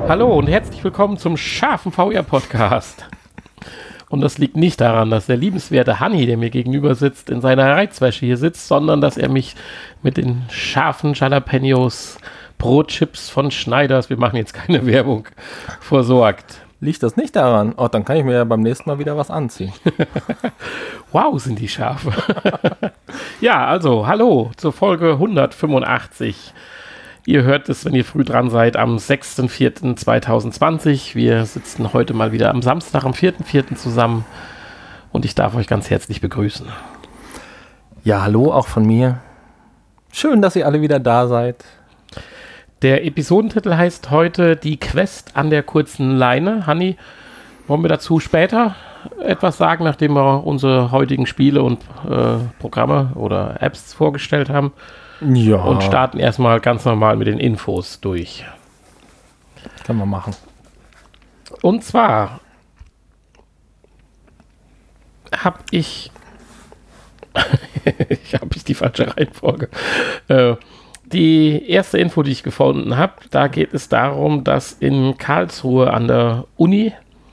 Hallo und herzlich willkommen zum scharfen VR-Podcast. Und das liegt nicht daran, dass der liebenswerte Hanni, der mir gegenüber sitzt, in seiner Reizwäsche hier sitzt, sondern dass er mich mit den scharfen Jalapenos Brotchips von Schneiders, wir machen jetzt keine Werbung, versorgt. Liegt das nicht daran? Oh, dann kann ich mir ja beim nächsten Mal wieder was anziehen. Wow, sind die scharf. Ja, also, hallo zur Folge 185. Ihr hört es, wenn ihr früh dran seid, am 6.4.2020. Wir sitzen heute mal wieder am Samstag, am 4.4. zusammen. Und ich darf euch ganz herzlich begrüßen. Ja, hallo, auch von mir. Schön, dass ihr alle wieder da seid. Der Episodentitel heißt heute Die Quest an der kurzen Leine. Hanni, wollen wir dazu später etwas sagen, nachdem wir unsere heutigen Spiele und Programme oder Apps vorgestellt haben? Ja. Und starten erstmal ganz normal mit den Infos durch. Können wir machen. Und zwar habe ich die falsche Reihenfolge. Die erste Info, die ich gefunden habe, da geht es darum, dass in Karlsruhe an der Uni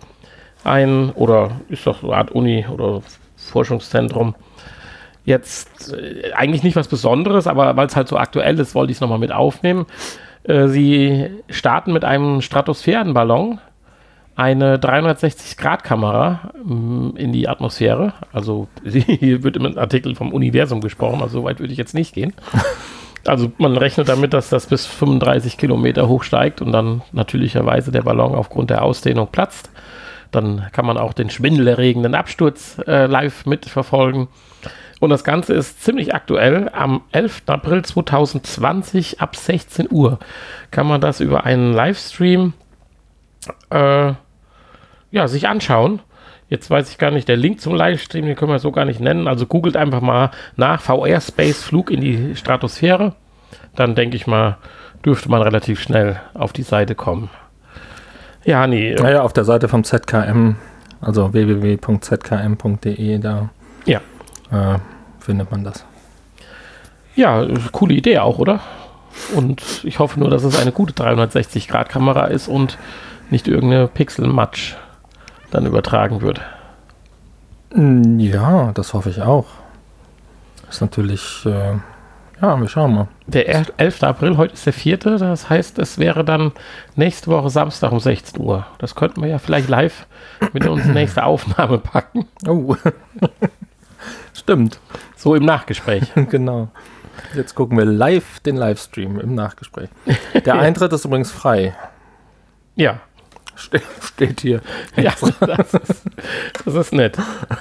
ist doch so eine Art Uni oder Forschungszentrum, jetzt eigentlich nicht was Besonderes, aber weil es halt so aktuell ist, wollte ich es nochmal mit aufnehmen. Sie starten mit einem Stratosphärenballon eine 360-Grad-Kamera in die Atmosphäre. Also hier wird im Artikel vom Universum gesprochen, also so weit würde ich jetzt nicht gehen. Also man rechnet damit, dass das bis 35 Kilometer hoch steigt und dann natürlicherweise der Ballon aufgrund der Ausdehnung platzt. Dann kann man auch den schwindelerregenden Absturz live mitverfolgen. Und das Ganze ist ziemlich aktuell. Am 11. April 2020 ab 16 Uhr kann man das über einen Livestream sich anschauen. Jetzt weiß ich gar nicht, der Link zum Livestream, den können wir so gar nicht nennen. Also googelt einfach mal nach VR Space Flug in die Stratosphäre. Dann denke ich mal, dürfte man relativ schnell auf die Seite kommen. Ja, nee. Naja, auf der Seite vom ZKM, also www.zkm.de, da findet man das. Ja, coole Idee auch, oder? Und ich hoffe nur, dass es eine gute 360-Grad-Kamera ist und nicht irgendeine Pixel-Matsch dann übertragen wird. Ja, das hoffe ich auch. Das ist natürlich, wir schauen mal. Der 11. April, heute ist der 4., das heißt, es wäre dann nächste Woche Samstag um 16 Uhr. Das könnten wir ja vielleicht live mit in unsere nächste Aufnahme packen. Oh, stimmt. So im Nachgespräch. Genau. Jetzt gucken wir live den Livestream im Nachgespräch. Der Eintritt ist übrigens frei. Ja. Steht hier. Ja, das ist nett.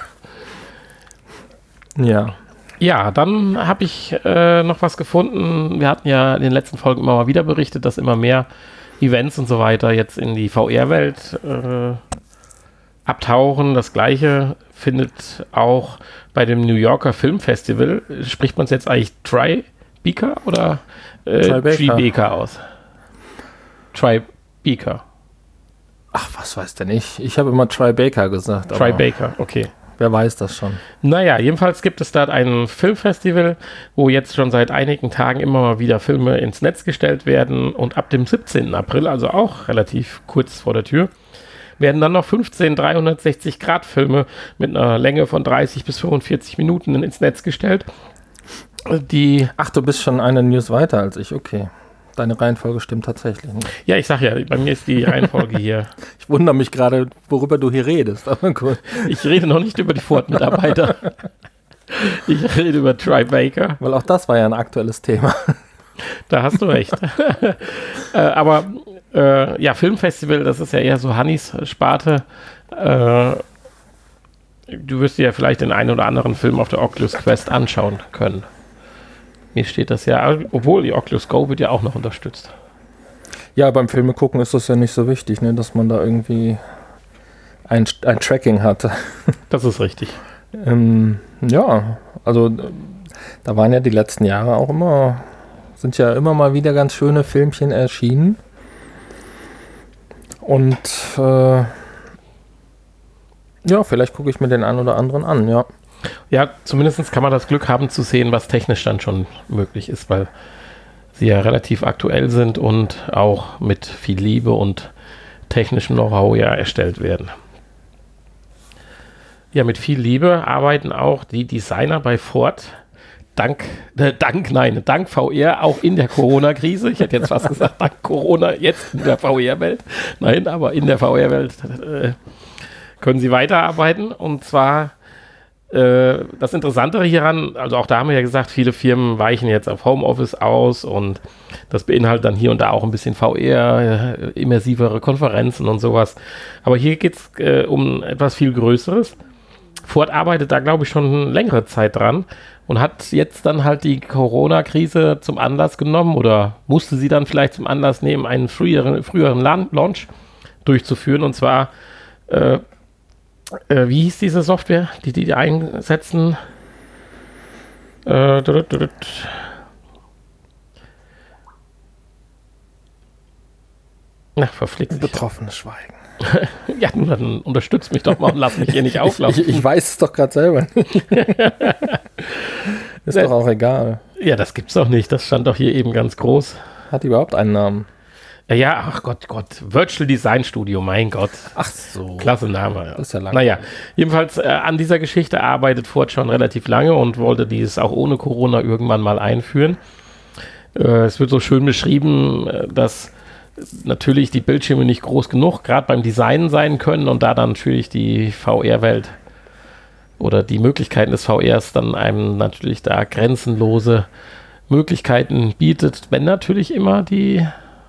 Ja. Ja, dann habe ich noch was gefunden. Wir hatten ja in den letzten Folgen immer mal wieder berichtet, dass immer mehr Events und so weiter jetzt in die VR-Welt abtauchen. Das Gleiche findet auch bei dem New Yorker Filmfestival. Spricht man es jetzt eigentlich Tribeca oder Tribeca aus? Tribeca. Ach, was weiß denn ich? Ich habe immer Tribeca gesagt. Tribeca, okay. Wer weiß das schon? Naja, jedenfalls gibt es da ein Filmfestival, wo jetzt schon seit einigen Tagen immer mal wieder Filme ins Netz gestellt werden. Und ab dem 17. April, also auch relativ kurz vor der Tür, werden dann noch 15 360-Grad-Filme mit einer Länge von 30 bis 45 Minuten ins Netz gestellt. Ach, du bist schon eine News weiter als ich, okay. Deine Reihenfolge stimmt tatsächlich nicht. Ja, ich sag ja, bei mir ist die Reihenfolge hier. Ich wundere mich gerade, worüber du hier redest. Aber gut. Ich rede noch nicht über die Ford-Mitarbeiter. Ich rede über Tribeca. Weil auch das war ja ein aktuelles Thema. Da hast du recht. Aber Filmfestival, das ist ja eher so Hannis Sparte. Du wirst dir ja vielleicht den einen oder anderen Film auf der Oculus Quest anschauen können. Mir steht das ja, obwohl die Oculus Go wird ja auch noch unterstützt. Ja, beim Filme gucken ist das ja nicht so wichtig, ne, dass man da irgendwie ein Tracking hat. Das ist richtig. Ja, also da waren ja die letzten Jahre auch sind ja immer mal wieder ganz schöne Filmchen erschienen. Und vielleicht gucke ich mir den einen oder anderen an, ja. Ja, zumindest kann man das Glück haben zu sehen, was technisch dann schon möglich ist, weil sie ja relativ aktuell sind und auch mit viel Liebe und technischem Know-how ja erstellt werden. Ja, mit viel Liebe arbeiten auch die Designer bei Ford dank VR auch in der Corona-Krise. Ich hätte jetzt fast gesagt, dank Corona jetzt in der VR-Welt. Nein, aber in der VR-Welt können sie weiterarbeiten. Und zwar das Interessantere hieran, also auch da haben wir ja gesagt, viele Firmen weichen jetzt auf Homeoffice aus und das beinhaltet dann hier und da auch ein bisschen VR, immersivere Konferenzen und sowas. Aber hier geht es um etwas viel Größeres. Ford arbeitet da, glaube ich, schon längere Zeit dran und hat jetzt dann halt die Corona-Krise zum Anlass genommen oder musste sie dann vielleicht zum Anlass nehmen, einen früheren Launch durchzuführen. Und zwar, wie hieß diese Software, die einsetzen? Na, verflixt. Betroffenes Schweigen. Ja, dann unterstützt mich doch mal und lass mich hier nicht auflaufen. Ich weiß es doch gerade selber. Ist doch auch egal. Ja, das gibt's doch nicht. Das stand doch hier eben ganz groß. Hat die überhaupt einen Namen? Ja, ach Gott. Virtual Design Studio, mein Gott. Ach so. Klasse Name. Das ist ja lang. Naja, jedenfalls an dieser Geschichte arbeitet Ford schon relativ lange und wollte dies auch ohne Corona irgendwann mal einführen. Es wird so schön beschrieben, dass natürlich die Bildschirme nicht groß genug, gerade beim Designen sein können und da dann natürlich die VR-Welt oder die Möglichkeiten des VRs dann einem natürlich da grenzenlose Möglichkeiten bietet, wenn natürlich immer die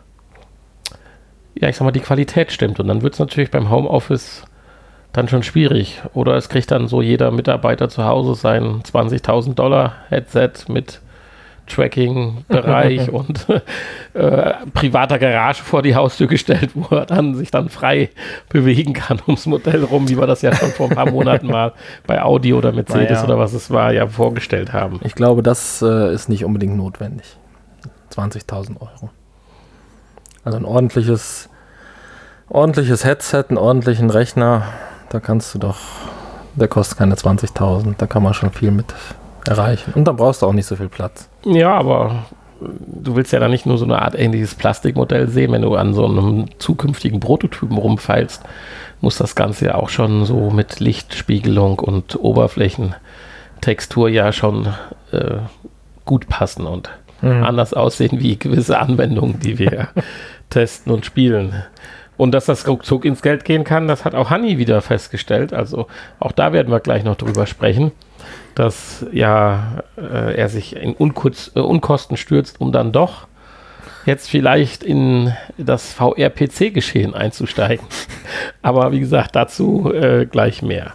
Qualität stimmt. Und dann wird es natürlich beim Homeoffice dann schon schwierig. Oder es kriegt dann so jeder Mitarbeiter zu Hause sein $20.000 Headset mit Tracking-Bereich und privater Garage vor die Haustür gestellt, wo er dann sich dann frei bewegen kann ums Modell rum, wie wir das ja schon vor ein paar Monaten mal bei Audi oder Mercedes oder was es war, ja vorgestellt haben. Ich glaube, das ist nicht unbedingt notwendig. 20.000 €. Also ein ordentliches Headset, einen ordentlichen Rechner, da kannst du doch, der kostet keine 20.000, da kann man schon viel mit erreichen. Und dann brauchst du auch nicht so viel Platz. Ja, aber du willst ja dann nicht nur so eine Art ähnliches Plastikmodell sehen, wenn du an so einem zukünftigen Prototypen rumfeilst, muss das Ganze ja auch schon so mit Lichtspiegelung und Oberflächentextur ja schon gut passen und anders aussehen wie gewisse Anwendungen, die wir testen und spielen. Und dass das ruckzuck ins Geld gehen kann, das hat auch Hanni wieder festgestellt. Also auch da werden wir gleich noch drüber sprechen, dass er sich in Unkosten stürzt, um dann doch jetzt vielleicht in das VR-PC-Geschehen einzusteigen. Aber wie gesagt, dazu gleich mehr.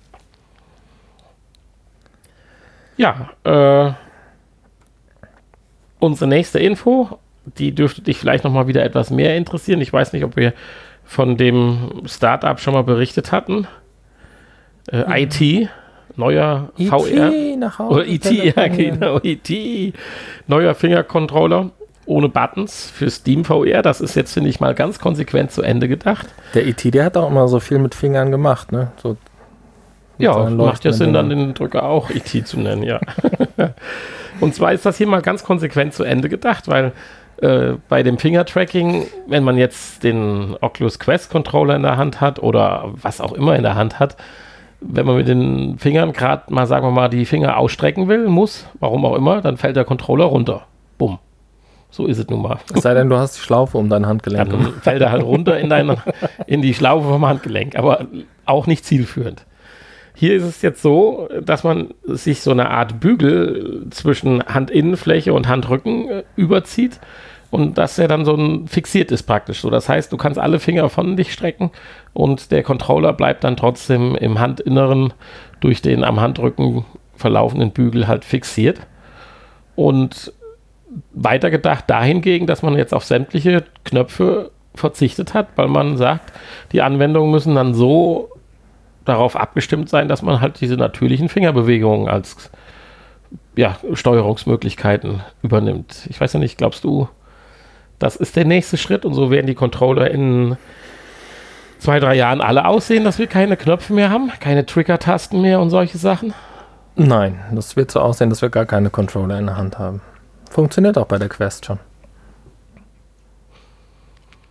Ja, unsere nächste Info, die dürfte dich vielleicht noch mal wieder etwas mehr interessieren. Ich weiß nicht, ob wir von dem Startup schon mal berichtet hatten. IT, neuer VR. Nach Hause. Oder IT, ja genau, IT. Neuer Fingercontroller ohne Buttons für Steam VR. Das ist jetzt, finde ich, mal ganz konsequent zu Ende gedacht. Der IT, der hat auch immer so viel mit Fingern gemacht, ne? So ja, macht ja Sinn, dann den Drücker auch IT zu nennen, ja. Und zwar ist das hier mal ganz konsequent zu Ende gedacht, weil bei dem Finger-Tracking, wenn man jetzt den Oculus Quest Controller in der Hand hat oder was auch immer in der Hand hat, wenn man mit den Fingern gerade mal, sagen wir mal, die Finger ausstrecken will, warum auch immer, dann fällt der Controller runter. Bumm. So ist es nun mal. Es sei denn, du hast die Schlaufe um dein Handgelenk. Dann fällt er halt runter in die Schlaufe vom Handgelenk, aber auch nicht zielführend. Hier ist es jetzt so, dass man sich so eine Art Bügel zwischen Handinnenfläche und Handrücken überzieht und dass er dann fixiert ist praktisch. So, das heißt, du kannst alle Finger von dich strecken und der Controller bleibt dann trotzdem im Handinneren durch den am Handrücken verlaufenden Bügel halt fixiert. Und weitergedacht dahingegen, dass man jetzt auf sämtliche Knöpfe verzichtet hat, weil man sagt, die Anwendungen müssen dann so darauf abgestimmt sein, dass man halt diese natürlichen Fingerbewegungen als Steuerungsmöglichkeiten übernimmt. Ich weiß ja nicht, glaubst du, das ist der nächste Schritt und so werden die Controller in 2-3 Jahren alle aussehen, dass wir keine Knöpfe mehr haben, keine Trigger-Tasten mehr und solche Sachen? Nein, das wird so aussehen, dass wir gar keine Controller in der Hand haben. Funktioniert auch bei der Quest schon.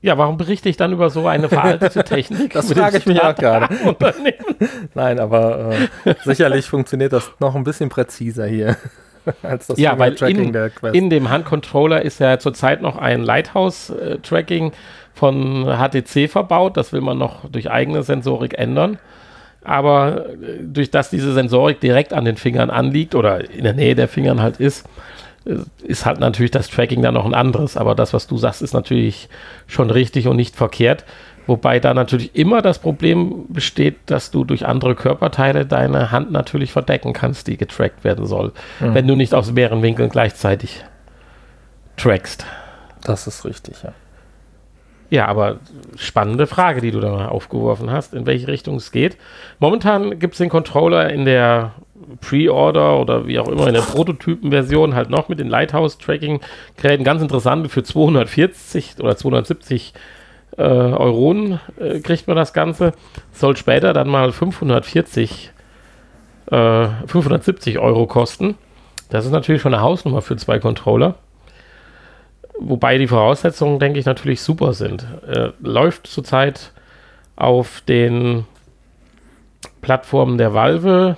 Ja, warum berichte ich dann über so eine veraltete Technik? Das frage ich mich auch gerade. Nein, aber sicherlich funktioniert das noch ein bisschen präziser hier als das Finger-Tracking der Quest. In dem Handcontroller ist ja zurzeit noch ein Lighthouse-Tracking von HTC verbaut. Das will man noch durch eigene Sensorik ändern. Aber durch das diese Sensorik direkt an den Fingern anliegt oder in der Nähe der Fingern halt ist halt natürlich das Tracking dann noch ein anderes. Aber das, was du sagst, ist natürlich schon richtig und nicht verkehrt. Wobei da natürlich immer das Problem besteht, dass du durch andere Körperteile deine Hand natürlich verdecken kannst, die getrackt werden soll. Wenn du nicht aus mehreren Winkeln gleichzeitig trackst. Das ist richtig, ja. Ja, aber spannende Frage, die du da aufgeworfen hast, in welche Richtung es geht. Momentan gibt es den Controller in der Pre-Order oder wie auch immer in der Prototypen-Version halt noch mit den Lighthouse-Tracking-Geräten. Ganz interessant, für 240 oder 270 Euronen kriegt man das Ganze. Soll später dann mal 570 Euro kosten. Das ist natürlich schon eine Hausnummer für 2 Controller. Wobei die Voraussetzungen, denke ich, natürlich super sind. Läuft zurzeit auf den Plattformen der Valve,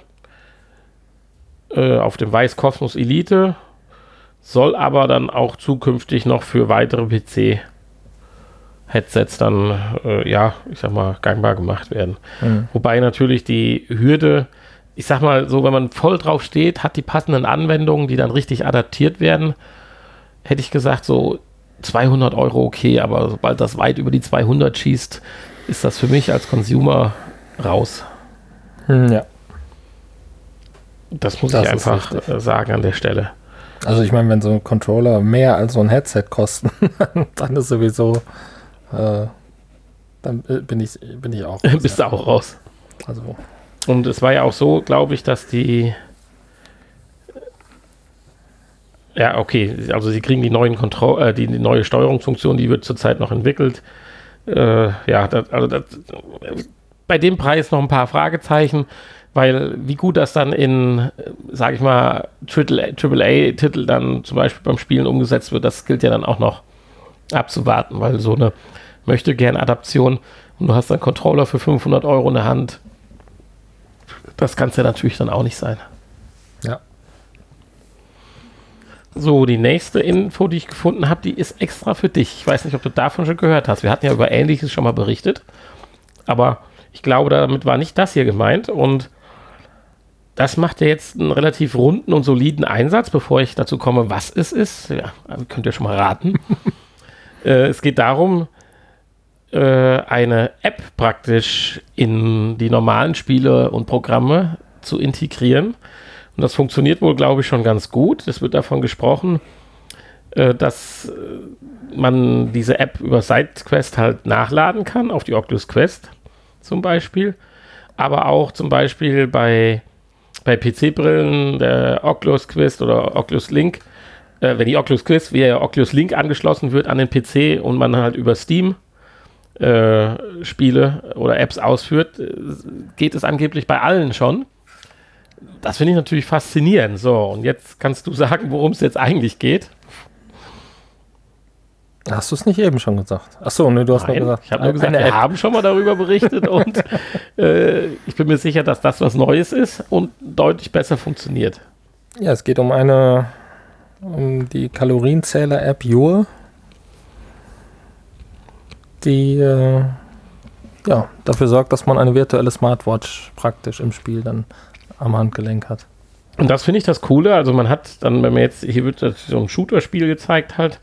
auf dem Wyse Cosmos Elite, soll aber dann auch zukünftig noch für weitere PC-Headsets dann, ich sag mal, gangbar gemacht werden. Wobei natürlich die Hürde, ich sag mal so, wenn man voll drauf steht, hat die passenden Anwendungen, die dann richtig adaptiert werden, hätte ich gesagt, so 200 Euro okay, aber sobald das weit über die 200 schießt, ist das für mich als Consumer raus. Ja. Das muss ich einfach sagen an der Stelle. Also ich meine, wenn so ein Controller mehr als so ein Headset kosten, dann ist sowieso, dann bin ich auch raus. Bist du auch raus. Also. Und es war ja auch so, glaube ich, dass die ja, okay, also sie kriegen die neuen die neue Steuerungsfunktion, die wird zurzeit noch entwickelt. Bei dem Preis noch ein paar Fragezeichen, weil wie gut das dann in, sage ich mal, AAA-Titel dann zum Beispiel beim Spielen umgesetzt wird, das gilt ja dann auch noch abzuwarten, weil so eine Möchte-Gern-Adaption und du hast einen Controller für 500 Euro in der Hand, das kann es ja natürlich dann auch nicht sein. Ja. So, die nächste Info, die ich gefunden habe, die ist extra für dich. Ich weiß nicht, ob du davon schon gehört hast. Wir hatten ja über Ähnliches schon mal berichtet, aber ich glaube, damit war nicht das hier gemeint und das macht ja jetzt einen relativ runden und soliden Einsatz, bevor ich dazu komme, was es ist. Ja, könnt ihr schon mal raten. Es geht darum, eine App praktisch in die normalen Spiele und Programme zu integrieren. Und das funktioniert wohl, glaube ich, schon ganz gut. Es wird davon gesprochen, dass man diese App über SideQuest halt nachladen kann, auf die Oculus Quest zum Beispiel. Aber auch zum Beispiel bei PC-Brillen, der Oculus Quest oder Oculus Link, wenn die Oculus Quest via Oculus Link angeschlossen wird an den PC und man halt über Steam Spiele oder Apps ausführt, geht es angeblich bei allen schon. Das finde ich natürlich faszinierend. So, und jetzt kannst du sagen, worum es jetzt eigentlich geht. Hast du es nicht eben schon gesagt? Achso, ne, du hast nur gesagt. Ich habe nur gesagt, wir haben schon mal darüber berichtet und ich bin mir sicher, dass das was Neues ist und deutlich besser funktioniert. Ja, es geht um die Kalorienzähler-App Your, die dafür sorgt, dass man eine virtuelle Smartwatch praktisch im Spiel dann am Handgelenk hat. Und das finde ich das Coole. Also man hat dann, wenn man jetzt, hier wird so ein Shooter-Spiel gezeigt halt,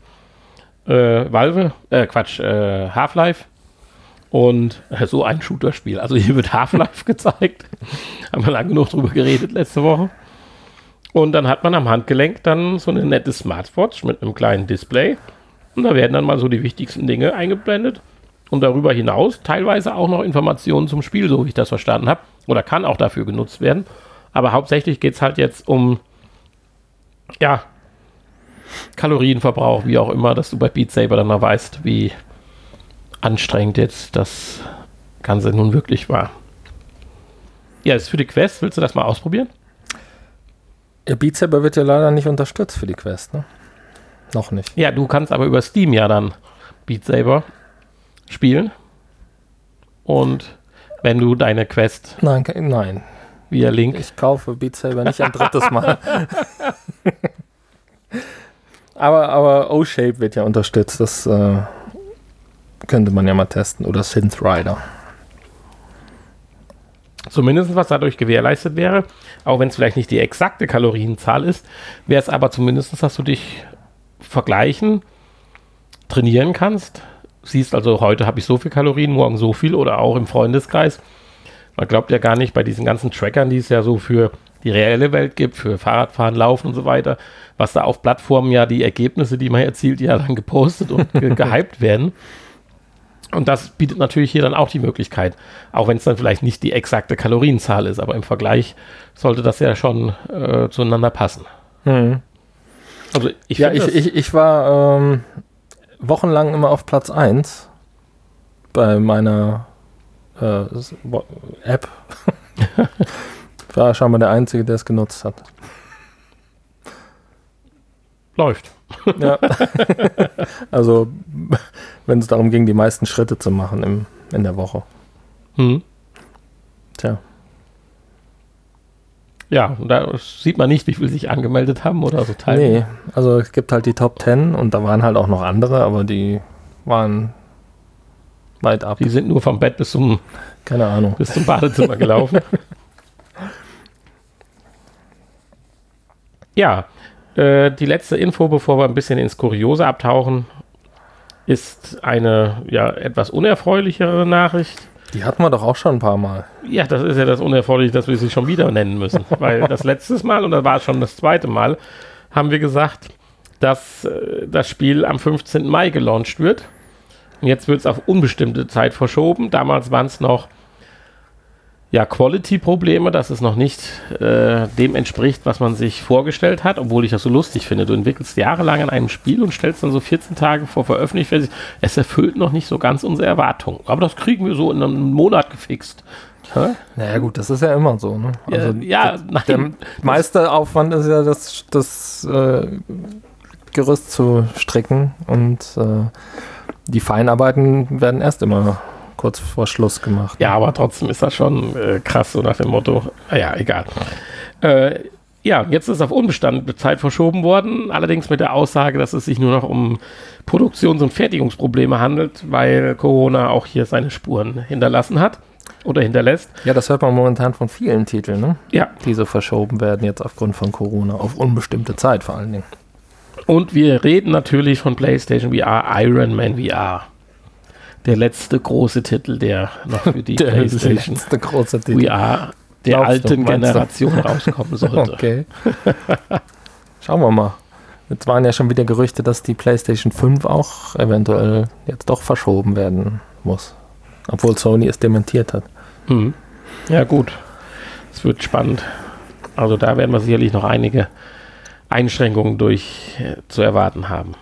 Half-Life und so ein Shooter-Spiel. Also hier wird Half-Life gezeigt. Haben wir lang genug drüber geredet letzte Woche. Und dann hat man am Handgelenk dann so eine nette Smartwatch mit einem kleinen Display. Und da werden dann mal so die wichtigsten Dinge eingeblendet. Und darüber hinaus teilweise auch noch Informationen zum Spiel, so wie ich das verstanden habe. Oder kann auch dafür genutzt werden. Aber hauptsächlich geht es halt jetzt um, ja, Kalorienverbrauch, wie auch immer, dass du bei Beat Saber dann mal weißt, wie anstrengend jetzt das Ganze nun wirklich war. Ja, ist für die Quest. Willst du das mal ausprobieren? Ja, Beat Saber wird ja leider nicht unterstützt für die Quest, ne? Noch nicht. Ja, du kannst aber über Steam ja dann Beat Saber spielen. Und wenn du deine Quest Nein. via Link... Ich kaufe Beat Saber nicht ein drittes Mal. aber O-Shape wird ja unterstützt. Das könnte man ja mal testen. Oder Synth Rider. Zumindest was dadurch gewährleistet wäre, auch wenn es vielleicht nicht die exakte Kalorienzahl ist, wäre es aber zumindest, dass du dich vergleichen, trainieren kannst. Siehst also, heute habe ich so viel Kalorien, morgen so viel oder auch im Freundeskreis. Man glaubt ja gar nicht bei diesen ganzen Trackern, die es ja so für die reelle Welt gibt, für Fahrradfahren, Laufen und so weiter, was da auf Plattformen ja die Ergebnisse, die man erzielt, ja dann gepostet und gehypt werden. Und das bietet natürlich hier dann auch die Möglichkeit, auch wenn es dann vielleicht nicht die exakte Kalorienzahl ist, aber im Vergleich sollte das ja schon zueinander passen. Also ich war wochenlang immer auf Platz 1 bei meiner App. Ich war scheinbar der Einzige, der es genutzt hat. Läuft. Ja. Also, wenn es darum ging, die meisten Schritte zu machen in der Woche. Tja. Ja, und da sieht man nicht, wie viele sich angemeldet haben oder so teilnehmen. Nee, also es gibt halt die Top 10 und da waren halt auch noch andere, aber die waren weit ab. Die sind nur vom Bett bis zum Badezimmer gelaufen. Ja, die letzte Info, bevor wir ein bisschen ins Kuriose abtauchen, ist eine etwas unerfreulichere Nachricht. Die hatten wir doch auch schon ein paar Mal. Ja, das ist ja das Unerfreuliche, dass wir sie schon wieder nennen müssen. Weil das letztes Mal, und das war schon das zweite Mal, haben wir gesagt, dass das Spiel am 15. Mai gelauncht wird. Und jetzt wird es auf unbestimmte Zeit verschoben. Damals waren es noch Quality-Probleme, dass es noch nicht dem entspricht, was man sich vorgestellt hat, obwohl ich das so lustig finde. Du entwickelst jahrelang an einem Spiel und stellst dann so 14 Tage vor Veröffentlichung. Es erfüllt noch nicht so ganz unsere Erwartungen. Aber das kriegen wir so in einem Monat gefixt. Naja gut, das ist ja immer so. Ne? Also der meiste Aufwand ist ja das Gerüst zu stricken und die Feinarbeiten werden erst immer kurz vor Schluss gemacht. Ja, aber trotzdem ist das schon krass, so nach dem Motto, egal. Jetzt ist auf unbestimmte Zeit verschoben worden, allerdings mit der Aussage, dass es sich nur noch um Produktions- und Fertigungsprobleme handelt, weil Corona auch hier seine Spuren hinterlassen hat oder hinterlässt. Ja, das hört man momentan von vielen Titeln, ne? Ja. Die so verschoben werden jetzt aufgrund von Corona, auf unbestimmte Zeit vor allen Dingen. Und wir reden natürlich von PlayStation VR, Iron Man VR. Der letzte große Titel, der noch für die PlayStation VR der alten Generation rauskommen sollte. Okay. Schauen wir mal. Jetzt waren ja schon wieder Gerüchte, dass die PlayStation 5 auch eventuell jetzt doch verschoben werden muss. Obwohl Sony es dementiert hat. Ja gut, es wird spannend. Also da werden wir sicherlich noch einige Einschränkungen zu erwarten haben.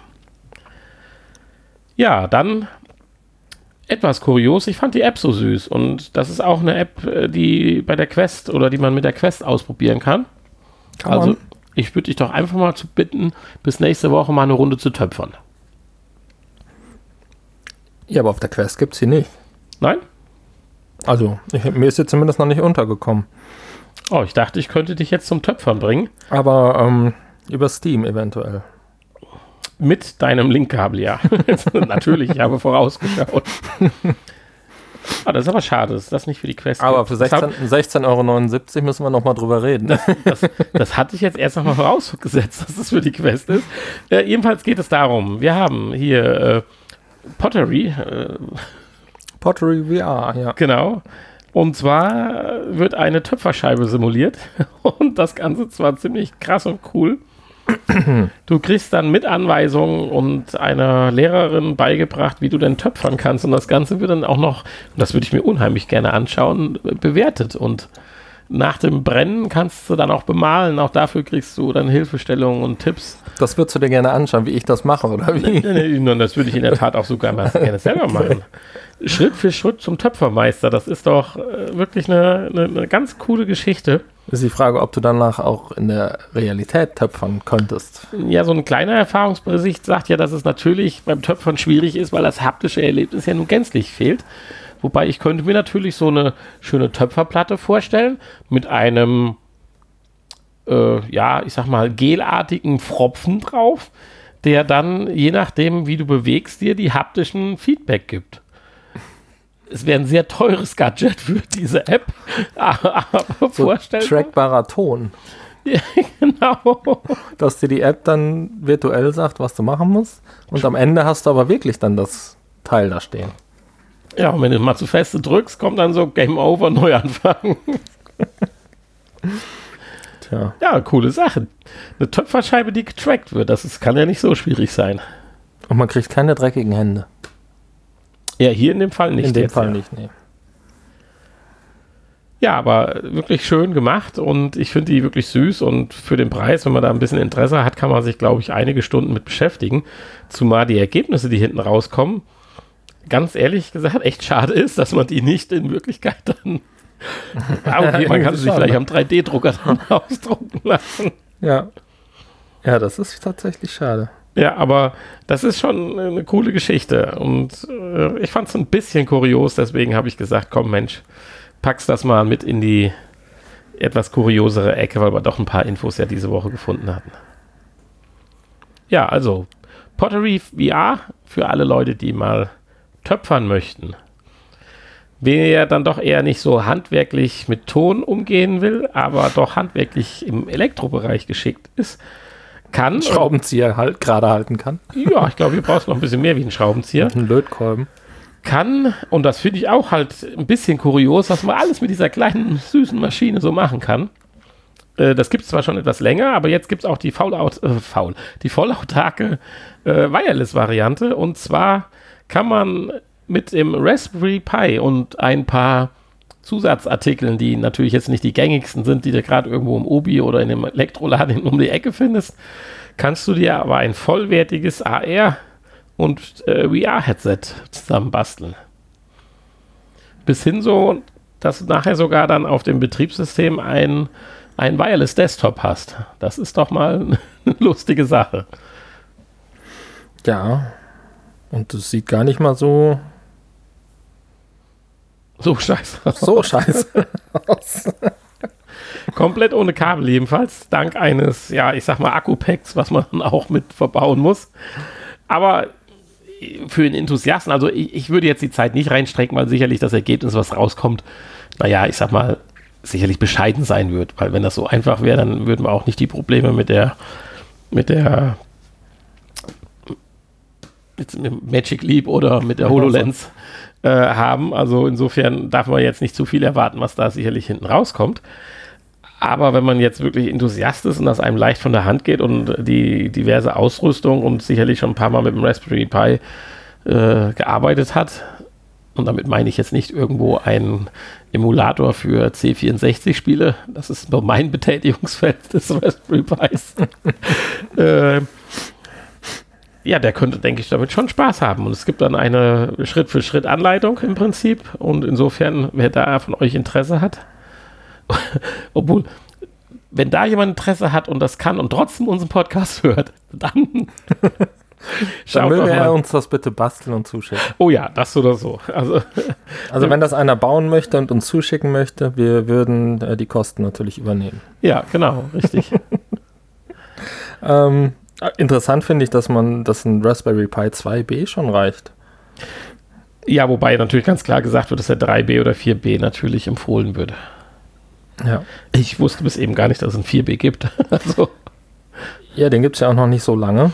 Ja, dann etwas kurios. Ich fand die App so süß und das ist auch eine App, die bei der Quest oder die man mit der Quest ausprobieren kann. Also ich würde dich doch einfach mal bitten, bis nächste Woche mal eine Runde zu töpfern. Ja, aber auf der Quest gibt es sie nicht. Nein? Also, mir ist sie zumindest noch nicht untergekommen. Oh, ich dachte, ich könnte dich jetzt zum Töpfern bringen. Aber über Steam eventuell. Mit deinem Linkkabel, ja. Natürlich, ich habe vorausgeschaut. Das ist aber schade, dass das nicht für die Quest aber für 16,79 € müssen wir nochmal drüber reden. Das hatte ich jetzt erst nochmal vorausgesetzt, dass das für die Quest ist. Jedenfalls geht es darum, wir haben hier Pottery. Pottery VR, ja. Genau. Und zwar wird eine Töpferscheibe simuliert und das Ganze zwar ziemlich krass und cool. Du kriegst dann mit Anweisungen und einer Lehrerin beigebracht, wie du denn töpfern kannst. Und das Ganze wird dann auch noch, und das würde ich mir unheimlich gerne anschauen, bewertet. Und nach dem Brennen kannst du dann auch bemalen. Auch dafür kriegst du dann Hilfestellungen und Tipps. Das würdest du dir gerne anschauen, wie ich das mache, oder wie? Nee, das würde ich in der Tat auch sogar mal gerne selber machen. Schritt für Schritt zum Töpfermeister. Das ist doch wirklich eine ganz coole Geschichte. Ist die Frage, ob du danach auch in der Realität töpfern könntest. Ja, so ein kleiner Erfahrungsbericht sagt ja, dass es natürlich beim Töpfern schwierig ist, weil das haptische Erlebnis ja nun gänzlich fehlt. Wobei ich könnte mir natürlich so eine schöne Töpferplatte vorstellen mit einem, ich sag mal, gelartigen Pfropfen drauf, der dann, je nachdem, wie du bewegst, dir die haptischen Feedback gibt. Es wäre ein sehr teures Gadget für diese App, aber So vorstellbar. trackbarer Ton. Ja, genau. Dass dir die App dann virtuell sagt, was du machen musst. Und am Ende hast du aber wirklich dann das Teil da stehen. Ja, und wenn du mal zu feste drückst, kommt dann so Game Over, Neuanfang. Tja. Ja, coole Sache. Eine Töpferscheibe, die getrackt wird, kann ja nicht so schwierig sein. Und man kriegt keine dreckigen Hände. Ja, hier in dem Fall nicht. In dem jetzt, Fall ja. nicht, nee. Ja, aber wirklich schön gemacht und ich finde die wirklich süß und für den Preis, wenn man da ein bisschen Interesse hat, kann man sich, glaube ich, einige Stunden mit beschäftigen. Zumal die Ergebnisse, die hinten rauskommen, ganz ehrlich gesagt, echt schade ist, dass man die nicht in Wirklichkeit dann... Okay, man kann sie sich vielleicht am 3D-Drucker dann ausdrucken lassen. Ja. Ja, das ist tatsächlich schade. Ja, aber das ist schon eine coole Geschichte und ich fand es ein bisschen kurios, deswegen habe ich gesagt, komm Mensch, packst das mal mit in die etwas kuriosere Ecke, weil wir doch ein paar Infos ja diese Woche gefunden hatten. Ja, also Pottery VR für alle Leute, die mal töpfern möchten. Wer dann doch eher nicht so handwerklich mit Ton umgehen will, aber doch handwerklich im Elektrobereich geschickt ist, kann... Schraubenzieher halt gerade halten kann. Ja, ich glaube, hier brauchst du noch ein bisschen mehr wie einen Schraubenzieher. Ein Lötkolben. Kann, und das finde ich auch halt ein bisschen kurios, was man alles mit dieser kleinen, süßen Maschine so machen kann. Das gibt es zwar schon etwas länger, aber jetzt gibt es auch die vollautarke Wireless-Variante. Und zwar kann man mit dem Raspberry Pi und ein paar Zusatzartikeln, die natürlich jetzt nicht die gängigsten sind, die du gerade irgendwo im Obi oder in dem Elektroladen um die Ecke findest, kannst du dir aber ein vollwertiges AR und VR-Headset zusammen basteln. Bis hin so, dass du nachher sogar dann auf dem Betriebssystem ein Wireless-Desktop hast. Das ist doch mal eine lustige Sache. Ja. Und das sieht gar nicht mal so scheiße aus. Komplett ohne Kabel jedenfalls, dank eines, ja, ich sag mal Akku-Packs, was man dann auch mit verbauen muss. Aber für einen Enthusiasten, also ich würde jetzt die Zeit nicht reinstrecken, weil sicherlich das Ergebnis, was rauskommt, naja, ich sag mal, sicherlich bescheiden sein wird, weil wenn das so einfach wäre, dann würden wir auch nicht die Probleme mit Magic Leap oder mit der HoloLens haben. Also insofern darf man jetzt nicht zu viel erwarten, was da sicherlich hinten rauskommt. Aber wenn man jetzt wirklich Enthusiast ist und das einem leicht von der Hand geht und die diverse Ausrüstung und sicherlich schon ein paar Mal mit dem Raspberry Pi gearbeitet hat, und damit meine ich jetzt nicht irgendwo einen Emulator für C64-Spiele, das ist nur mein Betätigungsfeld des Raspberry Pis, ja, der könnte, denke ich, damit schon Spaß haben. Und es gibt dann eine Schritt-für-Schritt-Anleitung im Prinzip. Und insofern, wer da von euch Interesse hat, obwohl, wenn da jemand Interesse hat und das kann und trotzdem unseren Podcast hört, dann Dann möge er uns das bitte basteln und zuschicken. Oh ja, das oder so. Also wenn das einer bauen möchte und uns zuschicken möchte, wir würden die Kosten natürlich übernehmen. Ja, genau, richtig. Interessant finde ich, dass ein Raspberry Pi 2B schon reicht. Ja, wobei natürlich ganz klar gesagt wird, dass der 3B oder 4B natürlich empfohlen würde. Ja. Ich wusste bis eben gar nicht, dass es ein 4B gibt. Also. Ja, den gibt es ja auch noch nicht so lange.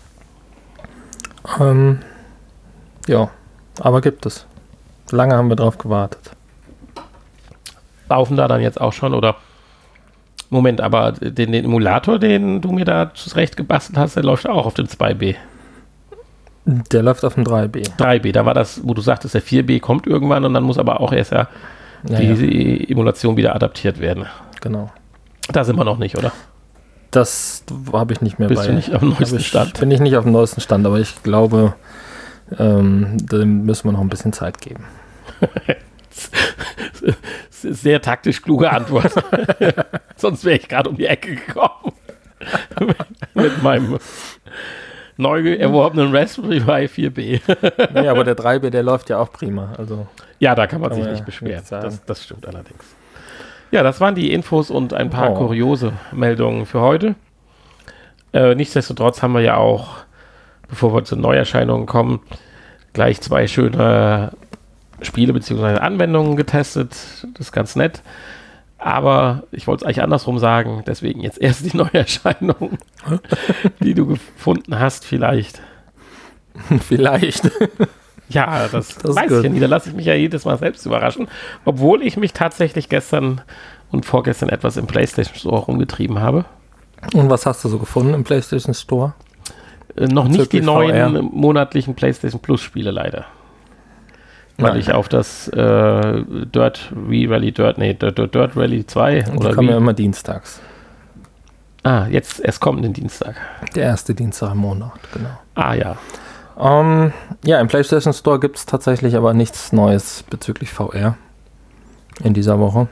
Ja, aber gibt es. Lange haben wir drauf gewartet. Laufen da dann jetzt auch schon, oder? Moment, aber den Emulator, den du mir da zurecht gebastelt hast, der läuft auch auf dem 2B. Der läuft auf dem 3B. 3B, da war das, wo du sagtest, der 4B kommt irgendwann und dann muss aber auch erst die Emulation wieder adaptiert werden. Genau. Da sind wir noch nicht, oder? Das habe ich nicht mehr Bist du nicht auf dem neuesten Stand? Bin ich nicht auf dem neuesten Stand, aber ich glaube, dem müssen wir noch ein bisschen Zeit geben. Sehr taktisch kluge Antwort. Sonst wäre ich gerade um die Ecke gekommen. Mit meinem neu erworbenen Raspberry Pi 4B. Nee, aber der 3B, der läuft ja auch prima. Also ja, da kann man sich nicht beschweren. Das stimmt allerdings. Ja, das waren die Infos und ein paar kuriose Meldungen für heute. Nichtsdestotrotz haben wir ja auch, bevor wir zu Neuerscheinungen kommen, gleich 2 schöne Spiele bzw. Anwendungen getestet. Das ist ganz nett. Aber ich wollte es eigentlich andersrum sagen. Deswegen jetzt erst die Neuerscheinungen, die du gefunden hast vielleicht. Vielleicht. Ja, das weiß ich ja nie. Da lasse ich mich ja jedes Mal selbst überraschen. Obwohl ich mich tatsächlich gestern und vorgestern etwas im PlayStation Store rumgetrieben habe. Und was hast du so gefunden im PlayStation Store? Noch nicht die neuen monatlichen PlayStation Plus Spiele leider. Weil ich auf das Dirt Rally 2 die kommen ja immer dienstags. Jetzt erst kommenden Dienstag. Der erste Dienstag im Monat, genau. Ja. Ja, im PlayStation Store gibt es tatsächlich aber nichts Neues bezüglich VR in dieser Woche.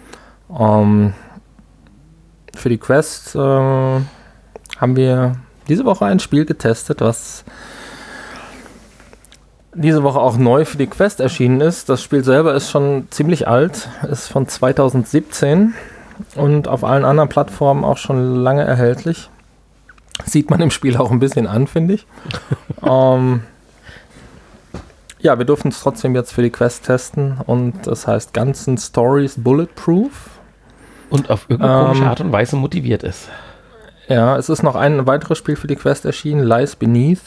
Für die Quest haben wir diese Woche ein Spiel getestet, was diese Woche auch neu für die Quest erschienen ist. Das Spiel selber ist schon ziemlich alt, ist von 2017 und auf allen anderen Plattformen auch schon lange erhältlich. Sieht man im Spiel auch ein bisschen an, finde ich. Ja, wir durften es trotzdem jetzt für die Quest testen und das heißt Guns & Stories Bulletproof. Und auf irgendeine komische Art und Weise motiviert ist. Ja, es ist noch ein weiteres Spiel für die Quest erschienen, Lies Beneath.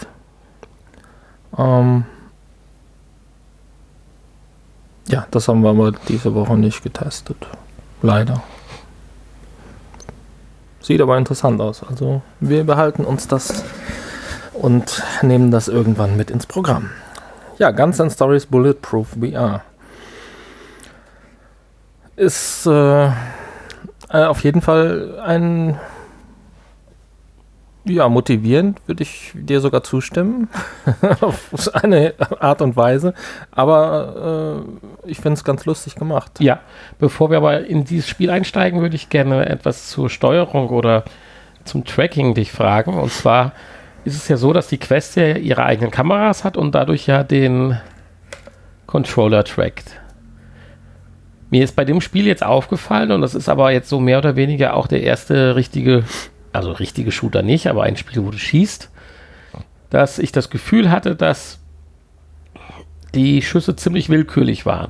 Ja, das haben wir aber diese Woche nicht getestet. Leider. Sieht aber interessant aus. Also wir behalten uns das und nehmen das irgendwann mit ins Programm. Ja, Guns & Stories Bulletproof VR. Ist auf jeden Fall ein motivierend, würde ich dir sogar zustimmen. Auf eine Art und Weise. Aber ich finde es ganz lustig gemacht. Ja, bevor wir aber in dieses Spiel einsteigen, würde ich gerne etwas zur Steuerung oder zum Tracking dich fragen. Und zwar ist es ja so, dass die Quest ja ihre eigenen Kameras hat und dadurch ja den Controller trackt. Mir ist bei dem Spiel jetzt aufgefallen, und das ist aber jetzt so mehr oder weniger auch der erste richtige Shooter nicht, aber ein Spiel, wo du schießt, dass ich das Gefühl hatte, dass die Schüsse ziemlich willkürlich waren.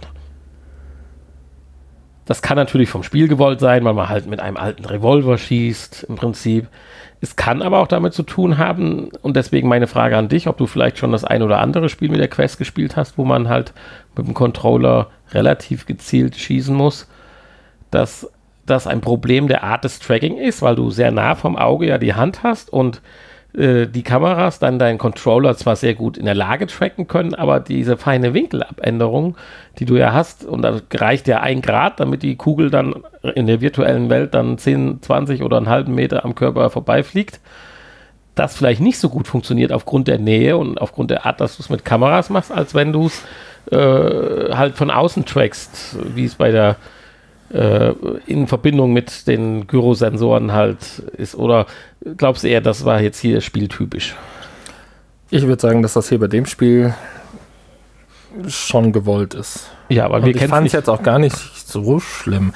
Das kann natürlich vom Spiel gewollt sein, weil man halt mit einem alten Revolver schießt, im Prinzip. Es kann aber auch damit zu tun haben, und deswegen meine Frage an dich, ob du vielleicht schon das ein oder andere Spiel mit der Quest gespielt hast, wo man halt mit dem Controller relativ gezielt schießen muss, dass das ein Problem der Art des Tracking ist, weil du sehr nah vom Auge ja die Hand hast und die Kameras dann deinen Controller zwar sehr gut in der Lage tracken können, aber diese feine Winkelabänderung, die du ja hast, und da reicht ja 1 Grad, damit die Kugel dann in der virtuellen Welt dann 10, 20 oder einen halben Meter am Körper vorbeifliegt, das vielleicht nicht so gut funktioniert aufgrund der Nähe und aufgrund der Art, dass du es mit Kameras machst, als wenn du es halt von außen trackst, wie es bei der in Verbindung mit den Gyrosensoren halt ist. Oder glaubst du eher, das war jetzt hier spieltypisch? Ich würde sagen, dass das hier bei dem Spiel schon gewollt ist. Ja, aber ich fand es jetzt auch gar nicht so schlimm.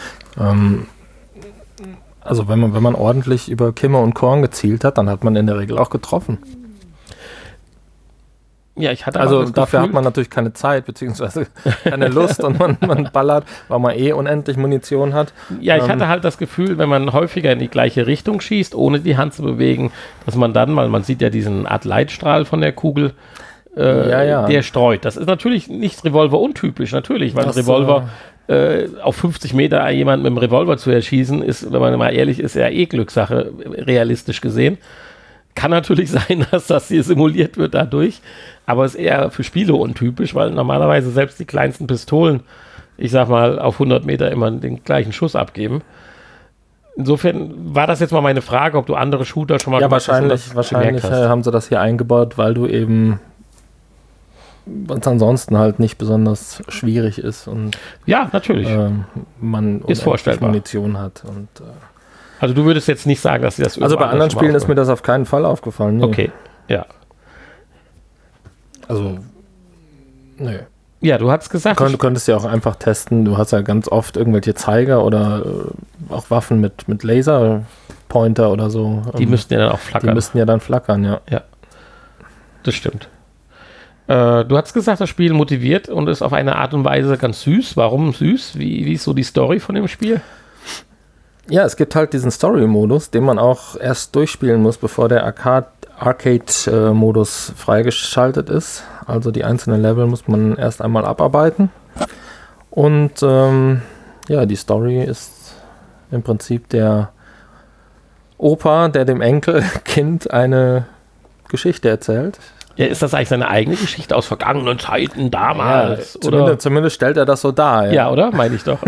Also wenn man ordentlich über Kimme und Korn gezielt hat, dann hat man in der Regel auch getroffen. Ja, ich hatte also dafür hat man natürlich keine Zeit, beziehungsweise keine Lust und man ballert, weil man unendlich Munition hat. Ja, ich hatte halt das Gefühl, wenn man häufiger in die gleiche Richtung schießt, ohne die Hand zu bewegen, dass man dann, weil man sieht ja diesen Art Leitstrahl von der Kugel, der streut. Das ist natürlich nicht Revolver-untypisch, natürlich, weil ein Revolver auf 50 Meter jemanden mit dem Revolver zu erschießen, ist, wenn man mal ehrlich ist, ja Glückssache, realistisch gesehen. Kann natürlich sein, dass das hier simuliert wird dadurch, aber ist eher für Spiele untypisch, weil normalerweise selbst die kleinsten Pistolen, ich sag mal, auf 100 Meter immer den gleichen Schuss abgeben. Insofern war das jetzt mal meine Frage, ob du andere Shooter schon mal wahrscheinlich haben sie das hier eingebaut, weil du eben was ansonsten halt nicht besonders schwierig ist und ja, natürlich. Man ist vorstellbar. Munition hat. Und, also du würdest jetzt nicht sagen, dass sie das also bei anderen Spielen ist mir das auf keinen Fall aufgefallen. Nee. Okay, ja. Also, nö. Ja, du hast gesagt... Du könntest ja auch einfach testen. Du hast ja ganz oft irgendwelche Zeiger oder auch Waffen mit Laserpointer oder so. Die müssten ja dann auch flackern. Die müssten ja dann flackern, ja. Ja, das stimmt. Du hast gesagt, das Spiel motiviert und ist auf eine Art und Weise ganz süß. Warum süß? Wie ist so die Story von dem Spiel? Ja, es gibt halt diesen Story-Modus, den man auch erst durchspielen muss, bevor der Arcade-Modus freigeschaltet ist. Also die einzelnen Level muss man erst einmal abarbeiten. Und ja, die Story ist im Prinzip der Opa, der dem Enkelkind eine Geschichte erzählt. Ja, ist das eigentlich seine eigene Geschichte aus vergangenen Zeiten damals? Ja, zumindest stellt er das so dar. Ja, ja, oder? Meine ich doch.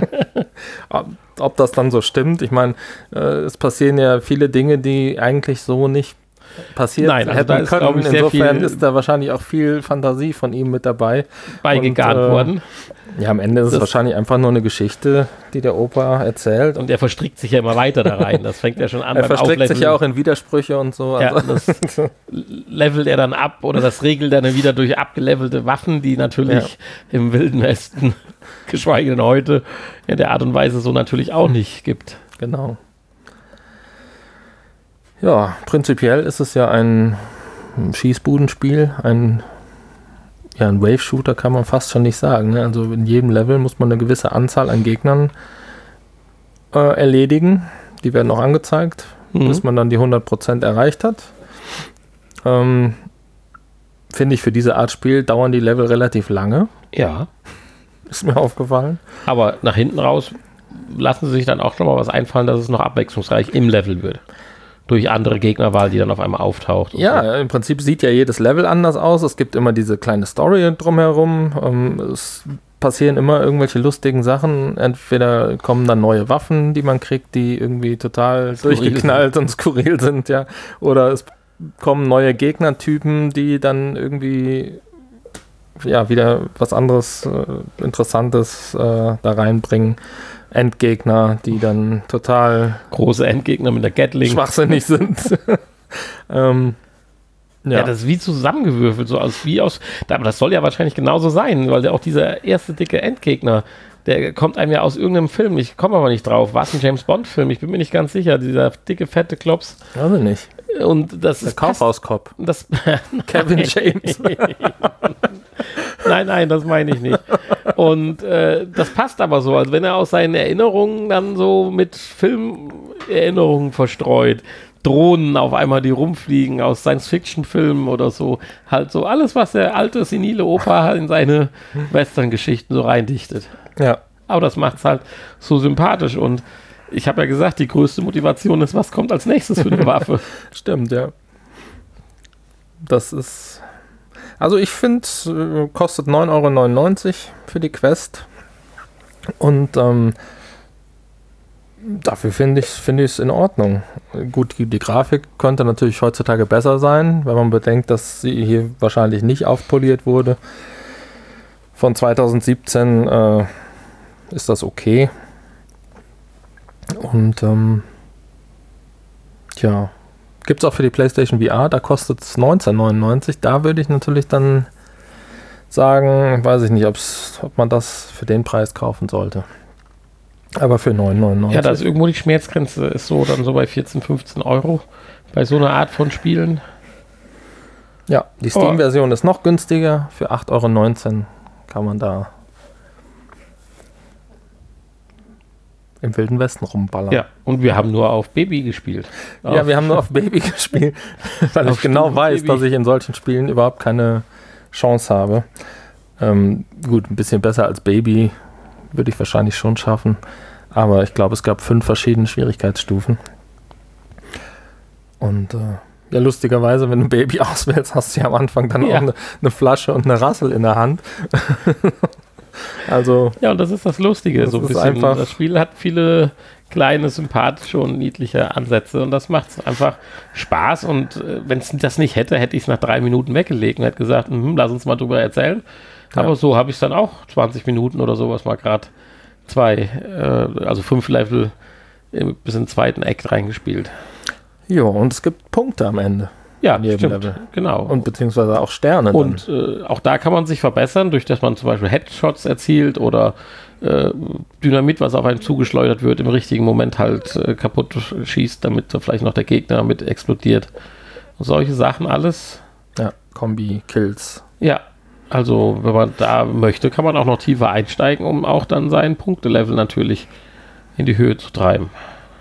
Ob das dann so stimmt, ich meine, es passieren ja viele Dinge, die eigentlich so nicht passiert hätten können. Insofern ist da wahrscheinlich auch viel Fantasie von ihm mit dabei. Beigegarnt worden. Ja, am Ende ist es wahrscheinlich einfach nur eine Geschichte, die der Opa erzählt. Und er verstrickt sich ja immer weiter da rein. Das fängt ja schon an. Er verstrickt sich ja auch in Widersprüche und so. Ja, das levelt er dann ab oder das regelt er dann wieder durch abgelevelte Waffen, die natürlich im Wilden Westen, geschweige denn heute, in der Art und Weise so natürlich auch nicht gibt. Genau. Ja, prinzipiell ist es ja ein Schießbudenspiel, ein Wave-Shooter kann man fast schon nicht sagen. Ne? Also in jedem Level muss man eine gewisse Anzahl an Gegnern erledigen. Die werden auch angezeigt, bis man dann die 100% erreicht hat. Finde ich, für diese Art Spiel dauern die Level relativ lange. Ja. Ist mir aufgefallen. Aber nach hinten raus lassen sie sich dann auch schon mal was einfallen, dass es noch abwechslungsreich im Level wird. Durch andere Gegnerwahl, die dann auf einmal auftaucht. Ja, so. Im Prinzip sieht ja jedes Level anders aus. Es gibt immer diese kleine Story drumherum. Es passieren immer irgendwelche lustigen Sachen. Entweder kommen dann neue Waffen, die man kriegt, die irgendwie total durchgeknallt und skurril sind, ja. Oder es kommen neue Gegnertypen, die dann irgendwie wieder was anderes, Interessantes da reinbringen. Endgegner, die dann total große Endgegner mit der Gatling schwachsinnig sind. Ja, das ist wie zusammengewürfelt, aber das soll ja wahrscheinlich genauso sein, weil ja auch dieser erste dicke Endgegner, der kommt einem ja aus irgendeinem Film, ich komme aber nicht drauf, war es ein James-Bond-Film, ich bin mir nicht ganz sicher, dieser dicke, fette Klops. Also nicht. Und das der Kaufhauskopf. Kevin James. Nein, das meine ich nicht. Und das passt aber so, als wenn er aus seinen Erinnerungen dann so mit Filmerinnerungen verstreut. Drohnen auf einmal, die rumfliegen aus Science-Fiction-Filmen oder so. Halt so alles, was der alte, senile Opa in seine Western-Geschichten so reindichtet. Ja. Aber das macht es halt so sympathisch und ich habe ja gesagt, die größte Motivation ist, was kommt als nächstes für eine Waffe. Stimmt, ja. Das ist... Also ich finde, kostet 9,99 € für die Quest. Und dafür finde ich es in Ordnung. Gut, die Grafik könnte natürlich heutzutage besser sein, wenn man bedenkt, dass sie hier wahrscheinlich nicht aufpoliert wurde. Von 2017 ist das okay. Und gibt es auch für die PlayStation VR, da kostet es 19,99 €. Da würde ich natürlich dann sagen, weiß ich nicht, ob man das für den Preis kaufen sollte. Aber für 9,99 €. Ja, da ist irgendwo die Schmerzgrenze, ist so dann so bei 14, 15 € bei so einer Art von Spielen. Ja, die Steam-Version ist noch günstiger. Für 8,19 € kann man da im Wilden Westen rumballern. Ja, und wir haben nur auf Baby gespielt. Ja, wir haben nur auf Baby gespielt, weil ich genau weiß, dass ich in solchen Spielen überhaupt keine Chance habe. Gut, ein bisschen besser als Baby würde ich wahrscheinlich schon schaffen, aber ich glaube, es gab 5 verschiedene Schwierigkeitsstufen. Und lustigerweise, wenn du Baby auswählst, hast du ja am Anfang dann auch eine Flasche und eine Rassel in der Hand. Also, ja, und das ist das Lustige. So ein bisschen. Das Spiel hat viele kleine, sympathische und niedliche Ansätze und das macht einfach Spaß und wenn es das nicht hätte, hätte ich es nach 3 Minuten weggelegt und hätte gesagt, lass uns mal drüber erzählen. Ja. Aber so habe ich es dann auch 20 Minuten oder sowas mal gerade 5 Level bis in den zweiten Act reingespielt. Ja, und es gibt Punkte am Ende. Ja, stimmt, Level. Genau. Und beziehungsweise auch Sterne. Und auch da kann man sich verbessern, durch dass man zum Beispiel Headshots erzielt oder Dynamit, was auf einen zugeschleudert wird, im richtigen Moment halt kaputt schießt, damit vielleicht noch der Gegner mit explodiert. Und solche Sachen alles. Ja, Kombi-Kills. Ja, also wenn man da möchte, kann man auch noch tiefer einsteigen, um auch dann sein Punktelevel natürlich in die Höhe zu treiben.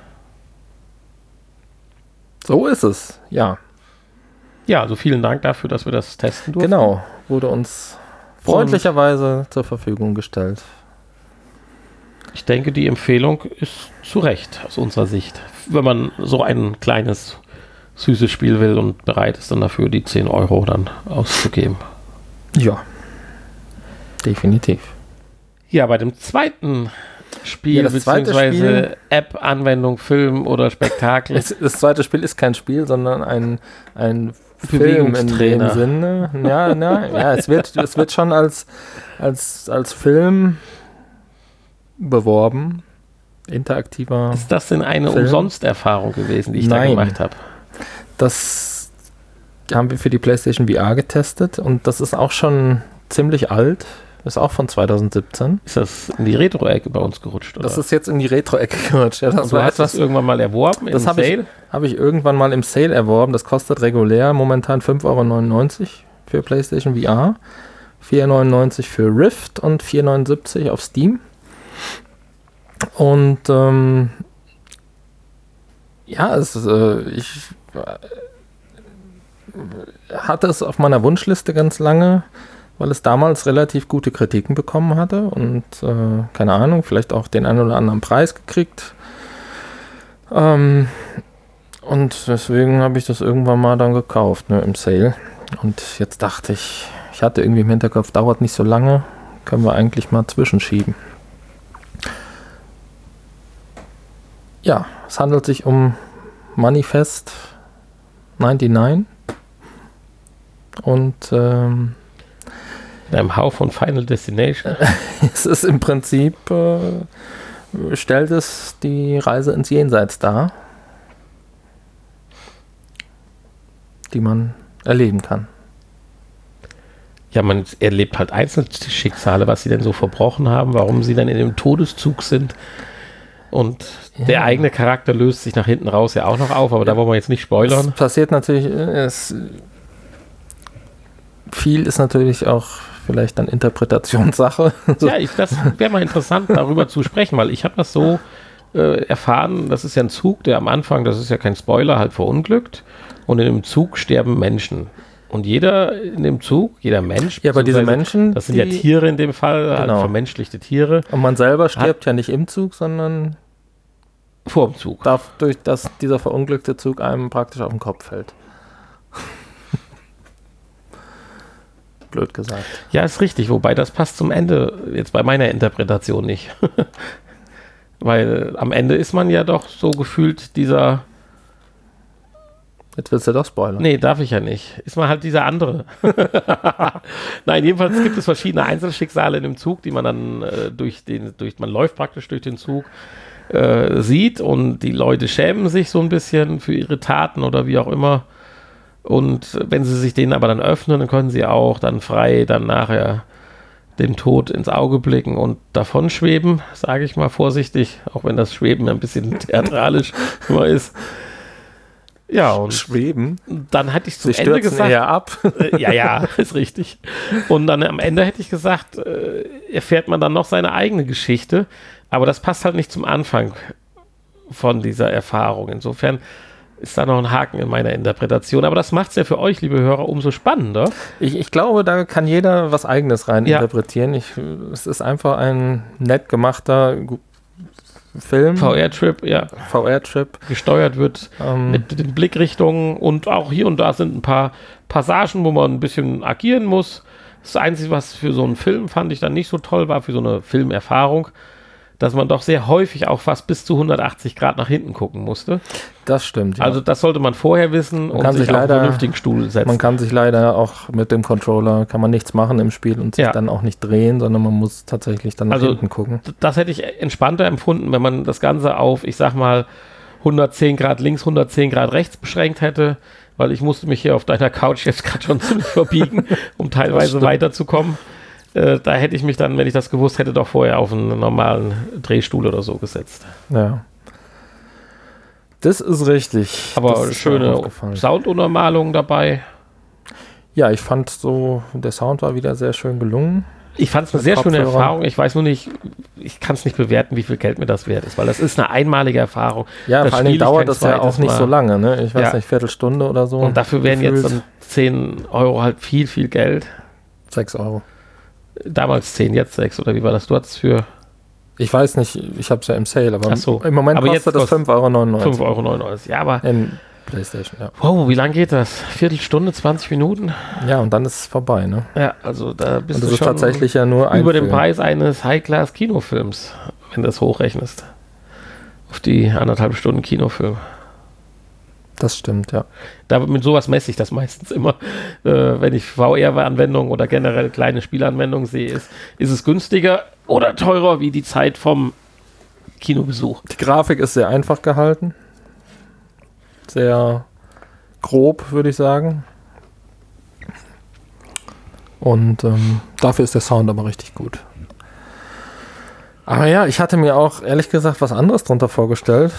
So ist es, ja. Ja, also vielen Dank dafür, dass wir das testen durften. Genau, wurde uns freundlicherweise zur Verfügung gestellt. Ich denke, die Empfehlung ist zu Recht aus unserer Sicht, wenn man so ein kleines, süßes Spiel will und bereit ist, dann dafür die 10 Euro dann auszugeben. Ja, definitiv. Ja, bei dem zweiten Spiel, ja, beziehungsweise App, Anwendung, Film oder Spektakel. Das zweite Spiel ist kein Spiel, sondern ein Film in dem Sinne. Ja, es wird schon als Film beworben. Interaktiver. Ist das denn eine Umsonsterfahrung gewesen, die ich da gemacht habe? Das haben wir für die PlayStation VR getestet und das ist auch schon ziemlich alt. Ist auch von 2017. Ist das in die Retro-Ecke bei uns gerutscht? Oder? Das ist jetzt in die Retro-Ecke gerutscht. Ja, das war etwas, das irgendwann mal erworben im Sale? Habe ich irgendwann mal im Sale erworben. Das kostet regulär momentan 5,99 € für PlayStation VR, 4,99 € für Rift und 4,79 € auf Steam. Und ich hatte es auf meiner Wunschliste ganz lange, weil es damals relativ gute Kritiken bekommen hatte und keine Ahnung, vielleicht auch den einen oder anderen Preis gekriegt. Und deswegen habe ich das irgendwann mal dann gekauft, im Sale. Und jetzt dachte ich hatte irgendwie im Hinterkopf, dauert nicht so lange, können wir eigentlich mal zwischenschieben. Ja, es handelt sich um Manifest 99 und in einem Hauch von Final Destination. Es ist im Prinzip, stellt es die Reise ins Jenseits dar, die man erleben kann. Ja, man erlebt halt Einzelschicksale, was sie denn so verbrochen haben, warum sie dann in dem Todeszug sind. Und der eigene Charakter löst sich nach hinten raus ja auch noch auf, aber da wollen wir jetzt nicht spoilern. Es passiert natürlich, viel ist natürlich auch vielleicht dann Interpretationssache. Ja, das wäre mal interessant, darüber zu sprechen, weil ich habe das so erfahren, das ist ja ein Zug, der am Anfang, das ist ja kein Spoiler, halt verunglückt und in dem Zug sterben Menschen. Und jeder in dem Zug, jeder Mensch, ja, aber diese Menschen, das sind ja Tiere in dem Fall, halt vermenschlichte Tiere. Und man selber stirbt ja nicht im Zug, sondern vor dem Zug. Durch dass dieser verunglückte Zug einem praktisch auf den Kopf fällt. Blöd gesagt. Ja, ist richtig, wobei das passt zum Ende jetzt bei meiner Interpretation nicht. Weil am Ende ist man ja doch so gefühlt dieser... Jetzt willst du doch spoilern. Nee, darf ich ja nicht. Ist man halt dieser andere. Nein, jedenfalls gibt es verschiedene Einzelschicksale in dem Zug, die man dann man läuft praktisch durch den Zug, sieht und die Leute schämen sich so ein bisschen für ihre Taten oder wie auch immer. Und wenn sie sich denen aber dann öffnen, dann können sie auch dann frei dann nachher dem Tod ins Auge blicken und davon schweben, sage ich mal vorsichtig, auch wenn das Schweben ein bisschen theatralisch immer ist. Ja, und schweben. Dann hatte ich zum Ende gesagt, eher ab. Ja, ist richtig. Und dann am Ende hätte ich gesagt, erfährt man dann noch seine eigene Geschichte, aber das passt halt nicht zum Anfang von dieser Erfahrung. Insofern ist da noch ein Haken in meiner Interpretation, aber das macht es ja für euch, liebe Hörer, umso spannender. Ich glaube, da kann jeder was Eigenes rein interpretieren. Es ist einfach ein nett gemachter Film. VR-Trip, ja. VR-Trip. Gesteuert wird mit den Blickrichtungen und auch hier und da sind ein paar Passagen, wo man ein bisschen agieren muss. Das Einzige, was für so einen Film fand ich dann nicht so toll war, für so eine Filmerfahrung, dass man doch sehr häufig auch fast bis zu 180 Grad nach hinten gucken musste. Das stimmt, ja. Also das sollte man vorher wissen und sich auf einen vernünftigen Stuhl setzen. Man kann sich leider auch mit dem Controller, kann man nichts machen im Spiel und sich dann auch nicht drehen, sondern man muss tatsächlich dann nach hinten gucken. Das hätte ich entspannter empfunden, wenn man das Ganze auf, ich sag mal, 110 Grad links, 110 Grad rechts beschränkt hätte, weil ich musste mich hier auf deiner Couch jetzt gerade schon ziemlich verbiegen, um teilweise weiterzukommen. Da hätte ich mich dann, wenn ich das gewusst hätte, doch vorher auf einen normalen Drehstuhl oder so gesetzt. Ja. Das ist richtig. Aber schöne Sounduntermalung dabei. Ja, ich fand so, der Sound war wieder sehr schön gelungen. Ich fand es eine sehr schöne Erfahrung. Ich weiß nur nicht, ich kann es nicht bewerten, wie viel Geld mir das wert ist, weil das ist eine einmalige Erfahrung. Ja, vor allen Dingen dauert das ja auch nicht so lange, ne? Ich weiß nicht, Viertelstunde oder so. Und dafür wären jetzt dann 10 Euro halt viel, viel Geld. 6 Euro. Damals 10, jetzt 6, oder wie war das? Du hattest für... Ich weiß nicht, ich habe es ja im Sale, aber so. Im Moment aber kostet das 5,99 €. 5,99 €, ja, aber... In PlayStation, ja. Wow, wie lange geht das? Viertelstunde, 20 Minuten? Ja, und dann ist es vorbei, ne? Ja, also da bist und das du ist schon tatsächlich ja nur über den Preis eines High-Class-Kinofilms, wenn du das hochrechnest. Auf die 1,5 Stunden Kinofilm. Das stimmt, ja. Mit sowas messe ich das meistens immer. Wenn ich VR-Anwendungen oder generell kleine Spielanwendungen sehe, ist es günstiger oder teurer wie die Zeit vom Kinobesuch. Die Grafik ist sehr einfach gehalten. Sehr grob, würde ich sagen. Und dafür ist der Sound aber richtig gut. Aber ja, ich hatte mir auch ehrlich gesagt was anderes drunter vorgestellt.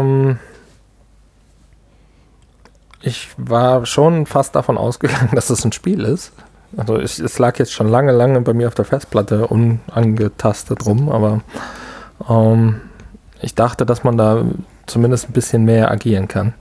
Ich war schon fast davon ausgegangen, dass es ein Spiel ist. Also es lag jetzt schon lange bei mir auf der Festplatte unangetastet rum, aber ich dachte, dass man da zumindest ein bisschen mehr agieren kann.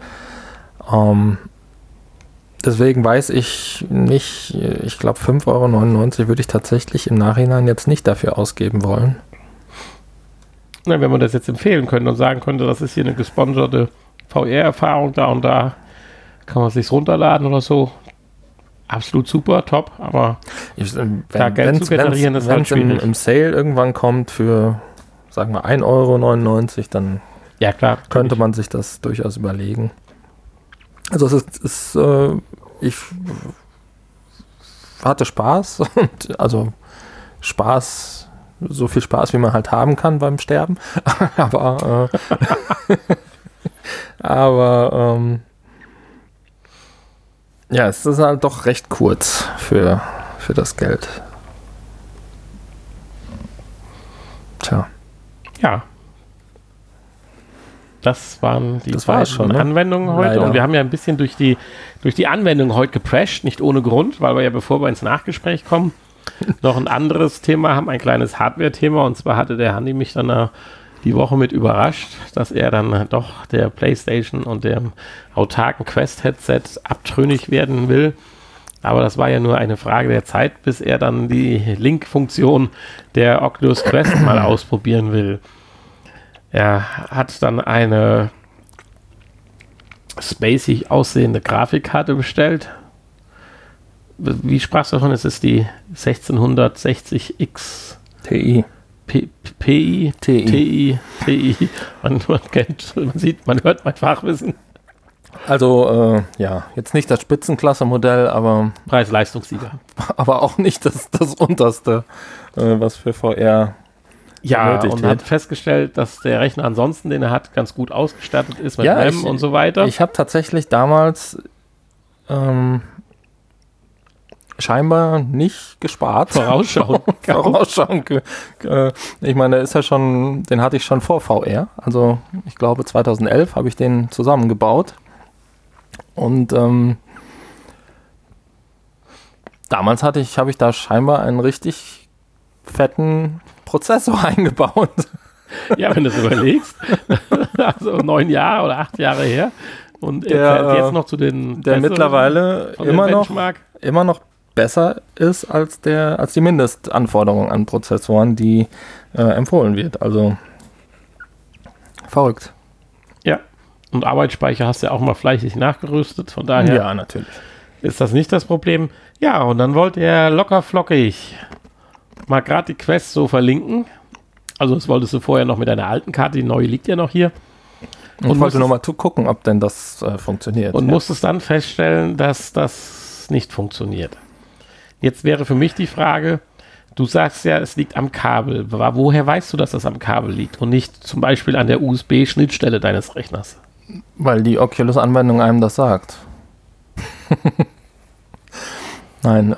Deswegen weiß ich nicht, ich glaube 5,99 € würde ich tatsächlich im Nachhinein jetzt nicht dafür ausgeben wollen. Na, wenn man das jetzt empfehlen könnte und sagen könnte, das ist hier eine gesponserte VR-Erfahrung, da und da kann man es sich runterladen oder so. Absolut super, top, aber da Geld zu generieren ist halt schwierig. Wenn es im Sale irgendwann kommt für, sagen wir, 1,99 €, dann ja, klar, könnte man sich das durchaus überlegen. Also ich hatte Spaß, also Spaß, so viel Spaß, wie man halt haben kann beim Sterben, aber ja, es ist halt doch recht kurz für das Geld. Tja. Ja. Das waren die beiden Anwendungen heute. Leider. Und wir haben ja ein bisschen durch die Anwendung heute geprescht, nicht ohne Grund, weil wir ja, bevor wir ins Nachgespräch kommen, noch ein anderes Thema haben, ein kleines Hardware-Thema. Und zwar hatte der Handy mich dann die Woche mit überrascht, dass er dann doch der PlayStation und dem autarken Quest-Headset abtrünnig werden will. Aber das war ja nur eine Frage der Zeit, bis er dann die Link-Funktion der Oculus Quest mal ausprobieren will. Er hat dann eine spacig aussehende Grafikkarte bestellt. Wie sprachst du davon? Es ist die 1660X Ti. TI. Man hört mein Fachwissen. Also, ja, jetzt nicht das Spitzenklasse-Modell, aber Preis-Leistungssieger. Aber auch nicht das unterste, was für VR benötigt wird. Hat festgestellt, dass der Rechner ansonsten, den er hat, ganz gut ausgestattet ist mit RAM und so weiter. Ich habe tatsächlich damals scheinbar nicht gespart. Vorausschauend. Ich meine, ist ja schon, den hatte ich schon vor VR. Also ich glaube 2011 habe ich den zusammengebaut. Und damals habe ich da scheinbar einen richtig fetten Prozessor eingebaut. Ja, wenn du es überlegst. Also 9 Jahre oder 8 Jahre her. Und jetzt noch zu den der mittlerweile immer noch besser ist als die Mindestanforderung an Prozessoren, die empfohlen wird. Also verrückt. Ja, und Arbeitsspeicher hast du ja auch mal fleißig nachgerüstet, von daher ja, natürlich. Ist das nicht das Problem. Ja, und dann wollte er locker flockig mal gerade die Quest so verlinken. Also das wolltest du vorher noch mit deiner alten Karte, die neue liegt ja noch hier. Und ich wollte nochmal gucken, ob denn das funktioniert. Und musstest dann feststellen, dass das nicht funktioniert. Jetzt wäre für mich die Frage, du sagst ja, es liegt am Kabel. Woher weißt du, dass das am Kabel liegt und nicht zum Beispiel an der USB-Schnittstelle deines Rechners? Weil die Oculus-Anwendung einem das sagt. Nein,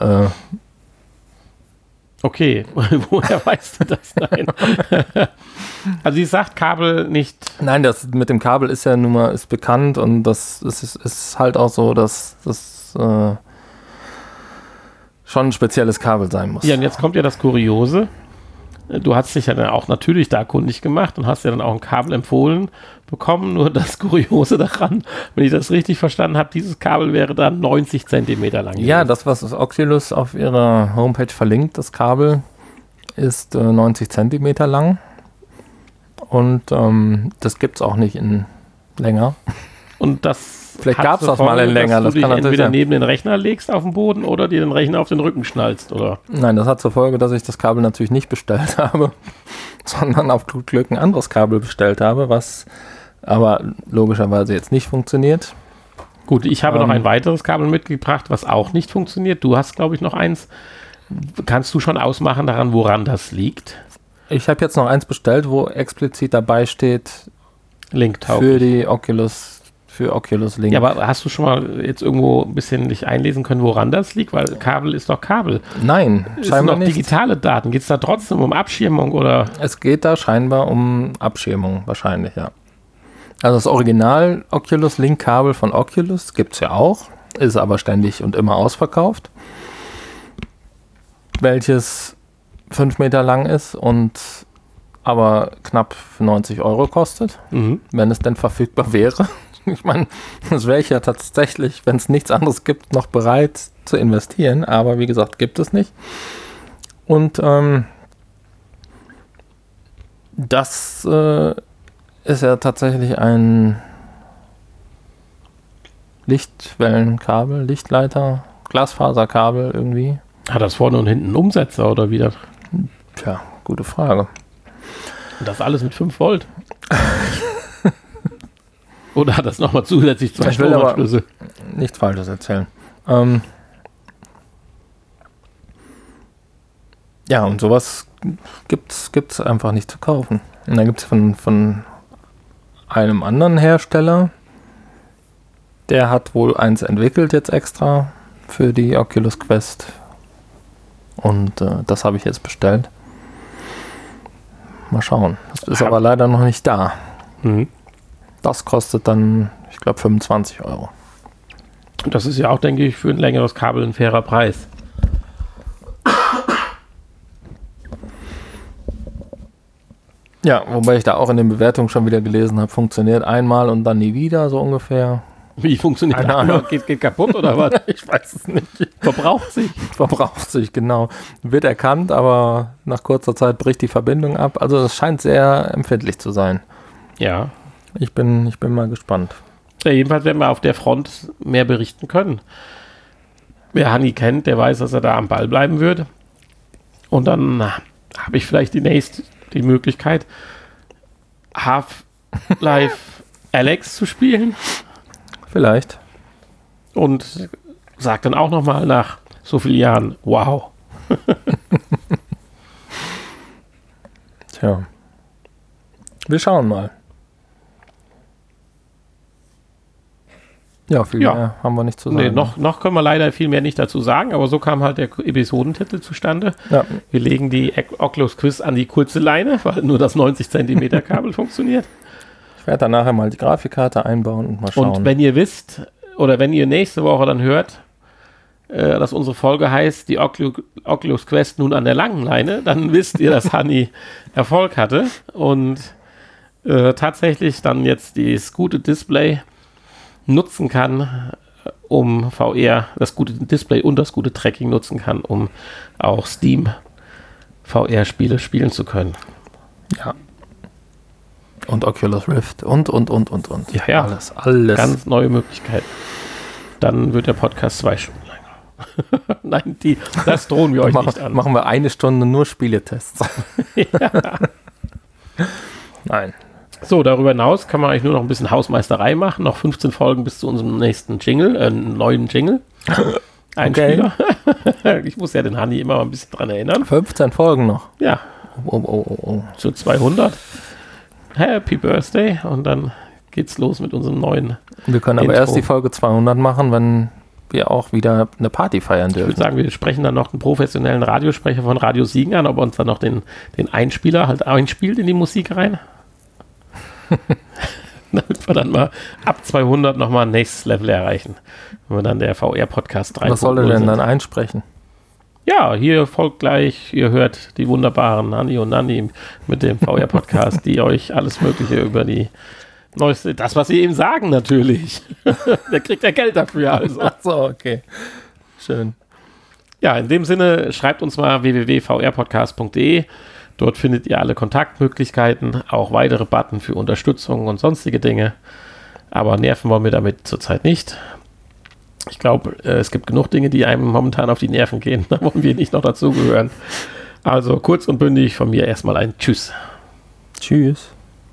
Okay, woher weißt du das? Nein. Also sie sagt Kabel nicht. Nein, das mit dem Kabel ist ja nun mal ist bekannt und das ist halt auch so, dass das schon ein spezielles Kabel sein muss. Ja, und jetzt kommt ja das Kuriose. Du hast dich ja dann auch natürlich da kundig gemacht und hast ja dann auch ein Kabel empfohlen bekommen. Nur das Kuriose daran, wenn ich das richtig verstanden habe, dieses Kabel wäre dann 90 Zentimeter lang. Ja, das, was Oculus auf ihrer Homepage verlinkt, das Kabel, ist 90 Zentimeter lang. Und das gibt es auch nicht in länger. Und das vielleicht gab es das mal in länger. Dass du das kann dich entweder sein. neben den Rechner legst auf den Boden oder dir den Rechner auf den Rücken schnallst, oder? Nein, das hat zur Folge, dass ich das Kabel natürlich nicht bestellt habe, sondern auf gut Glück ein anderes Kabel bestellt habe, was aber logischerweise jetzt nicht funktioniert. Gut, ich habe noch ein weiteres Kabel mitgebracht, was auch nicht funktioniert. Du hast, glaube ich, noch eins. Kannst du schon ausmachen daran, woran das liegt? Ich habe jetzt noch eins bestellt, wo explizit dabei steht, für die Oculus Link. Ja, aber hast du schon mal jetzt irgendwo ein bisschen dich einlesen können, woran das liegt? Weil Kabel ist doch Kabel. Nein, scheinbar nicht. Digitale Daten. Geht es da trotzdem um Abschirmung oder? Es geht da scheinbar um Abschirmung, wahrscheinlich, ja. Also das Original Oculus Link Kabel von Oculus gibt es ja auch, ist aber ständig und immer ausverkauft. Welches 5 Meter lang ist und aber knapp 90 € kostet, wenn es denn verfügbar wäre. Ich meine, das wäre ich ja tatsächlich, wenn es nichts anderes gibt, noch bereit zu investieren, aber wie gesagt, gibt es nicht. Und das ist ja tatsächlich ein Lichtwellenkabel, Lichtleiter, Glasfaserkabel irgendwie. Hat das vorne und hinten einen Umsetzer oder wie das? Tja, gute Frage. Und das alles mit 5 Volt? Oder hat das nochmal zusätzlich 2 Stromanschlüsse? Nichts Falsches erzählen. Ja, und sowas gibt's einfach nicht zu kaufen. Und dann gibt es von einem anderen Hersteller, der hat wohl eins entwickelt jetzt extra für die Oculus Quest. Und das habe ich jetzt bestellt. Mal schauen. Das ist aber leider noch nicht da. Das kostet dann, ich glaube, 25 €. Und das ist ja auch, denke ich, für ein längeres Kabel ein fairer Preis. Ja, wobei ich da auch in den Bewertungen schon wieder gelesen habe, funktioniert einmal und dann nie wieder, so ungefähr. Wie funktioniert das? Keine Ahnung. Geht kaputt oder was? Ich weiß es nicht. Verbraucht sich. Verbraucht sich, genau. Wird erkannt, aber nach kurzer Zeit bricht die Verbindung ab. Also es scheint sehr empfindlich zu sein. Ja. Ich bin mal gespannt. Ja, jedenfalls werden wir auf der Front mehr berichten können. Wer Hanni kennt, der weiß, dass er da am Ball bleiben wird. Und dann habe ich vielleicht die Möglichkeit, Half-Life Alyx zu spielen. Vielleicht. Und sagt dann auch nochmal nach so vielen Jahren, wow. Tja. Wir schauen mal. Ja, viel mehr haben wir nicht zu sagen. Nee, noch können wir leider viel mehr nicht dazu sagen, aber so kam halt der Episodentitel zustande. Ja. Wir legen die Oculus Quest an die kurze Leine, weil nur das 90 cm Kabel funktioniert. Ich werde dann nachher mal die Grafikkarte einbauen und mal schauen. Und wenn ihr wisst, oder wenn ihr nächste Woche dann hört, dass unsere Folge heißt, die Oculus Quest nun an der langen Leine, dann wisst ihr, dass Hanni Erfolg hatte und tatsächlich dann jetzt das gute Display nutzen kann, um VR, das gute Display und das gute Tracking nutzen kann, um auch Steam VR-Spiele spielen zu können. Ja. Und Oculus Rift und. Ja. Alles. Ganz neue Möglichkeit. Dann wird der Podcast 2 Stunden lang. Nein, das drohen wir euch nicht an. Machen wir 1 Stunde nur Spieletests. Ja. Nein. So, darüber hinaus kann man eigentlich nur noch ein bisschen Hausmeisterei machen. Noch 15 Folgen bis zu unserem nächsten Jingle, neuen Jingle. Einspieler. Okay. Ich muss ja den Hanni immer mal ein bisschen dran erinnern. 15 Folgen noch. Ja. Oh. Zu 200. Happy Birthday. Und dann geht's los mit unserem neuen Wir können aber erst die Folge 200 machen, wenn wir auch wieder eine Party feiern dürfen. Ich würde sagen, wir sprechen dann noch einen professionellen Radiosprecher von Radio Siegen an, ob er uns dann noch den Einspieler halt einspielt in die Musik rein. Damit wir dann mal ab 200 nochmal ein nächstes Level erreichen. Wenn wir dann der VR-Podcast 3. Was soll er denn dann einsprechen? Ja, hier folgt gleich, ihr hört die wunderbaren Hanni und Nanni mit dem VR-Podcast, die euch alles Mögliche über die neueste, das, was sie eben sagen natürlich. Der kriegt ja Geld dafür. Also. Ach so, okay. Schön. Ja, in dem Sinne, schreibt uns mal www.vrpodcast.de. Dort findet ihr alle Kontaktmöglichkeiten, auch weitere Button für Unterstützung und sonstige Dinge. Aber nerven wollen wir damit zurzeit nicht. Ich glaube, es gibt genug Dinge, die einem momentan auf die Nerven gehen. Da wollen wir nicht noch dazugehören. Also kurz und bündig von mir erstmal ein Tschüss. Tschüss.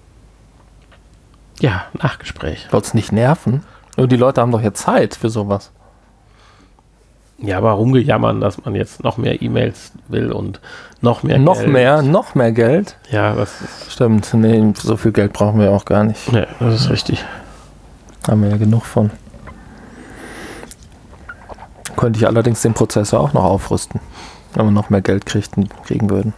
Ja, Nachgespräch. Wollt's nicht nerven? Nur die Leute haben doch jetzt Zeit für sowas. Ja, aber rumgejammern, dass man jetzt noch mehr E-Mails will und noch mehr Geld. Noch mehr Geld? Ja, das ist... Stimmt, nee, so viel Geld brauchen wir auch gar nicht. Nee, das ist richtig. Haben wir ja genug von. Könnte ich allerdings den Prozessor auch noch aufrüsten, wenn wir noch mehr Geld kriegen würden.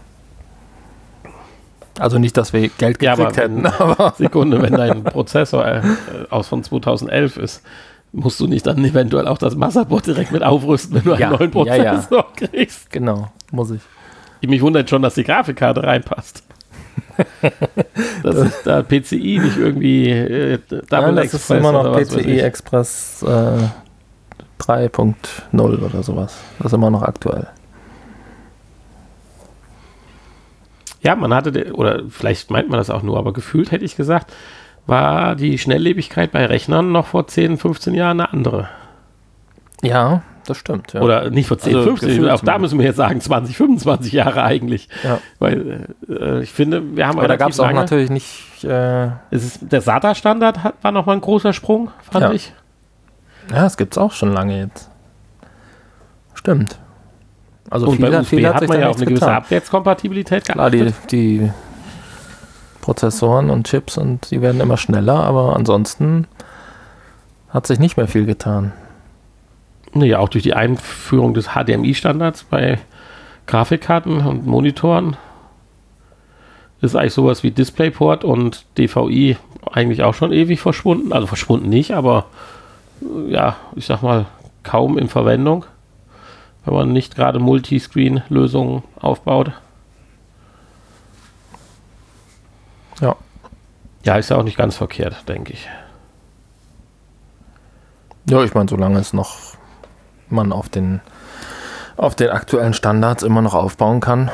Also nicht, dass wir Geld gekriegt hätten, aber... Sekunde, wenn dein Prozessor aus von 2011 ist, musst du nicht dann eventuell auch das Motherboard direkt mit aufrüsten, wenn du einen neuen Prozessor kriegst. Genau, muss ich. Mich wundert schon, dass die Grafikkarte reinpasst. Das ist da PCI nicht irgendwie Double Express. Das ist immer noch PCI Express 3.0 oder sowas. Das ist immer noch aktuell. Ja, man hatte, oder vielleicht meint man das auch nur, aber gefühlt hätte ich gesagt, war die Schnelllebigkeit bei Rechnern noch vor 10, 15 Jahren eine andere. Ja, das stimmt. Ja. Oder nicht vor 10, 15, auch da müssen wir jetzt sagen 20, 25 Jahre eigentlich. Ja. Weil ich finde, wir haben aber da gab es auch natürlich nicht... der SATA-Standard war nochmal ein großer Sprung, fand ich. Ja, das gibt es auch schon lange jetzt. Stimmt. Also und bei USB hat man ja auch eine gewisse getan. Abwärtskompatibilität gehabt. Klar, die Prozessoren und Chips und die werden immer schneller, aber ansonsten hat sich nicht mehr viel getan. Nee, auch durch die Einführung des HDMI-Standards bei Grafikkarten und Monitoren ist eigentlich sowas wie DisplayPort und DVI eigentlich auch schon ewig verschwunden. Also verschwunden nicht, aber ja, ich sag mal, kaum in Verwendung, wenn man nicht gerade Multiscreen-Lösungen aufbaut. Ja. Ja, ist ja auch nicht ganz verkehrt, denke ich. Ja, ich meine, solange es noch man auf den aktuellen Standards immer noch aufbauen kann,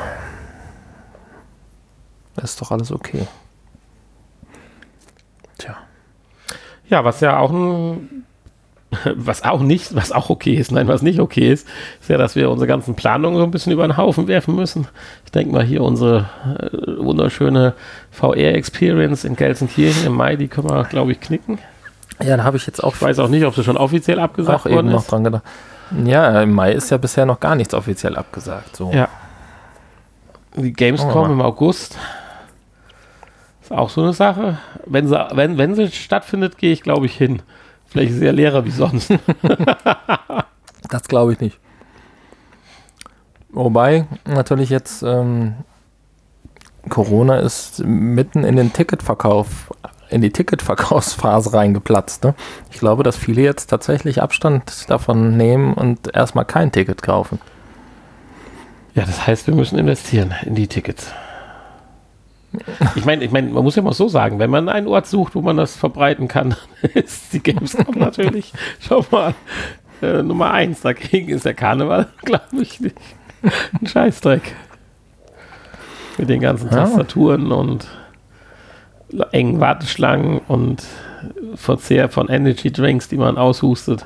ist doch alles okay. Tja. Ja, was auch okay ist, was nicht okay ist ja, dass wir unsere ganzen Planungen so ein bisschen über den Haufen werfen müssen. Ich denke mal hier unsere wunderschöne VR-Experience in Gelsenkirchen im Mai, die können wir, glaube ich, knicken. Ja, da habe ich jetzt auch... Ich weiß auch nicht, ob sie schon offiziell abgesagt worden ist. Auch eben noch dran gedacht. Ja, im Mai ist ja bisher noch gar nichts offiziell abgesagt. So. Ja. Die Gamescom im August ist auch so eine Sache. Wenn sie stattfindet, gehe ich, glaube ich, hin. Vielleicht ist es ja leerer wie sonst. Das glaube ich nicht. Wobei natürlich jetzt Corona ist mitten in den in die Ticketverkaufsphase reingeplatzt. Ne? Ich glaube, dass viele jetzt tatsächlich Abstand davon nehmen und erstmal kein Ticket kaufen. Ja, das heißt, wir müssen investieren in die Tickets. Ich meine, man muss ja mal so sagen, wenn man einen Ort sucht, wo man das verbreiten kann, ist die Gamescom natürlich schon mal Nummer 1. Dagegen ist der Karneval, glaube ich, nicht ein Scheißdreck. Mit den ganzen Tastaturen und engen Warteschlangen und Verzehr von Energy Drinks, die man aushustet.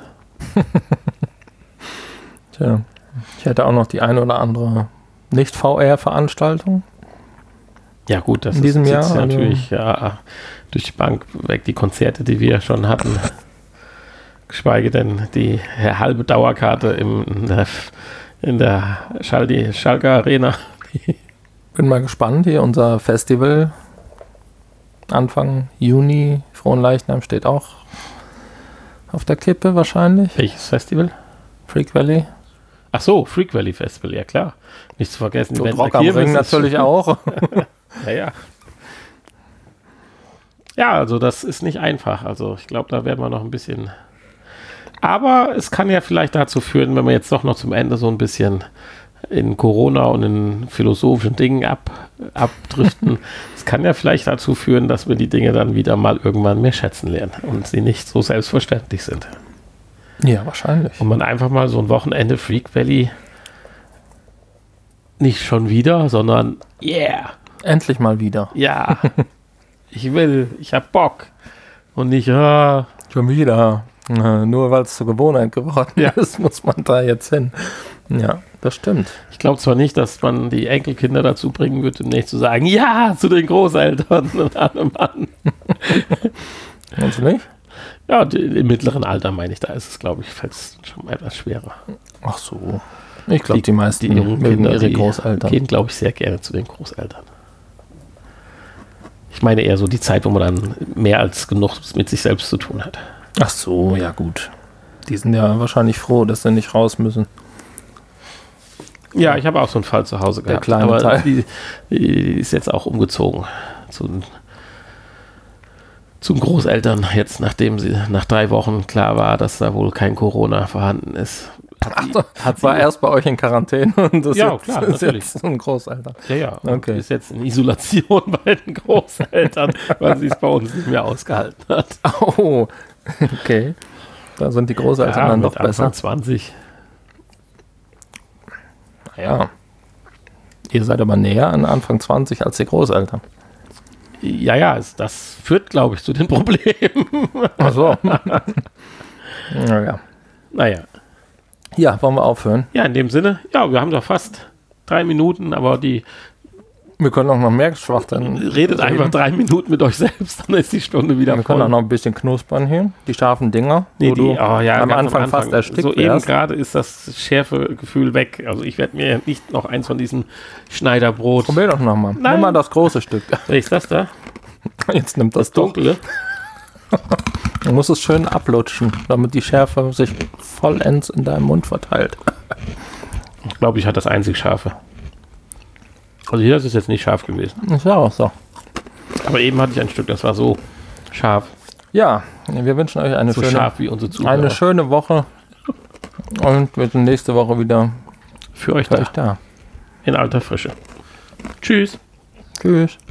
Tja, ich hätte auch noch die eine oder andere Nicht-VR-Veranstaltung. Ja gut, das in diesem ist Jahr jetzt natürlich durch die Bank weg, die Konzerte, die wir schon hatten. Geschweige denn die halbe Dauerkarte in der Schalke Arena. Bin mal gespannt, hier unser Festival Anfang Juni, Fronleichnam steht auch auf der Kippe wahrscheinlich. Welches Festival? Freak Valley. Ach so, Freak Valley Festival, ja klar. Nicht zu vergessen. Und Rock am Ring natürlich auch. Ja. Ja, also das ist nicht einfach. Also ich glaube, da werden wir noch ein bisschen... Aber es kann ja vielleicht dazu führen, wenn wir jetzt doch noch zum Ende so ein bisschen in Corona und in philosophischen Dingen abdriften. Es kann ja vielleicht dazu führen, dass wir die Dinge dann wieder mal irgendwann mehr schätzen lernen und sie nicht so selbstverständlich sind. Ja, wahrscheinlich. Und man einfach mal so ein Wochenende Freak Valley nicht schon wieder, sondern Endlich mal wieder. Ja, ich hab Bock. Und nicht, schon wieder. Nur weil es zur Gewohnheit geworden ist, muss man da jetzt hin. Ja, das stimmt. Ich glaube zwar nicht, dass man die Enkelkinder dazu bringen wird, demnächst zu sagen, ja, zu den Großeltern und allem Mann. Meinst du nicht? Ja, im mittleren Alter meine ich, da ist es, glaube ich, schon etwas schwerer. Ach so. Ich glaube, die meisten jungen Kinder, ihre Großeltern gehen, glaube ich, sehr gerne zu den Großeltern. Ich meine eher so die Zeit, wo man dann mehr als genug mit sich selbst zu tun hat. Ach so, ja gut. Die sind ja wahrscheinlich froh, dass sie nicht raus müssen. Ja, ich habe auch so einen Fall zu Hause gehabt. Der kleine Teil. Die ist jetzt auch umgezogen zum Großeltern, jetzt nachdem sie nach 3 Wochen klar war, dass da wohl kein Corona vorhanden ist. War erst bei euch in Quarantäne und das ja, jetzt, klar, ist natürlich. jetzt ein Großeltern. Ja, okay. Ist jetzt in Isolation bei den Großeltern, weil sie es bei uns nicht mehr ausgehalten hat. Oh, okay. Da sind die Großeltern dann doch besser. Anfang 20. Naja. Ihr seid aber näher an Anfang 20 als die Großeltern. Ja, das führt, glaube ich, zu den Problemen. Ach so. Naja. Ja, wollen wir aufhören? Ja, in dem Sinne, wir haben doch fast 3 Minuten, aber wir können auch noch mehr Schwachstellen. Redet einfach 3 Minuten mit euch selbst, dann ist die Stunde wieder voll. Wir können auch noch ein bisschen knuspern hier. Die scharfen Dinger. Nee, am Anfang fast erstickt so eben gerade ist das Schärfegefühl weg. Also ich werde mir nicht noch eins von diesen Schneiderbrot... Probier doch nochmal. Nimm mal das große Stück. Ist das da? Jetzt nimmt das Dunkle. Du musst es schön ablutschen, damit die Schärfe sich vollends in deinem Mund verteilt. Ich glaube, ich hatte das einzig Scharfe. Also hier ist es jetzt nicht scharf gewesen. Ist ja auch so. Aber eben hatte ich ein Stück, das war so scharf. Ja, wir wünschen euch eine schöne Woche. Und wir sind nächste Woche wieder für euch da. In alter Frische. Tschüss. Tschüss.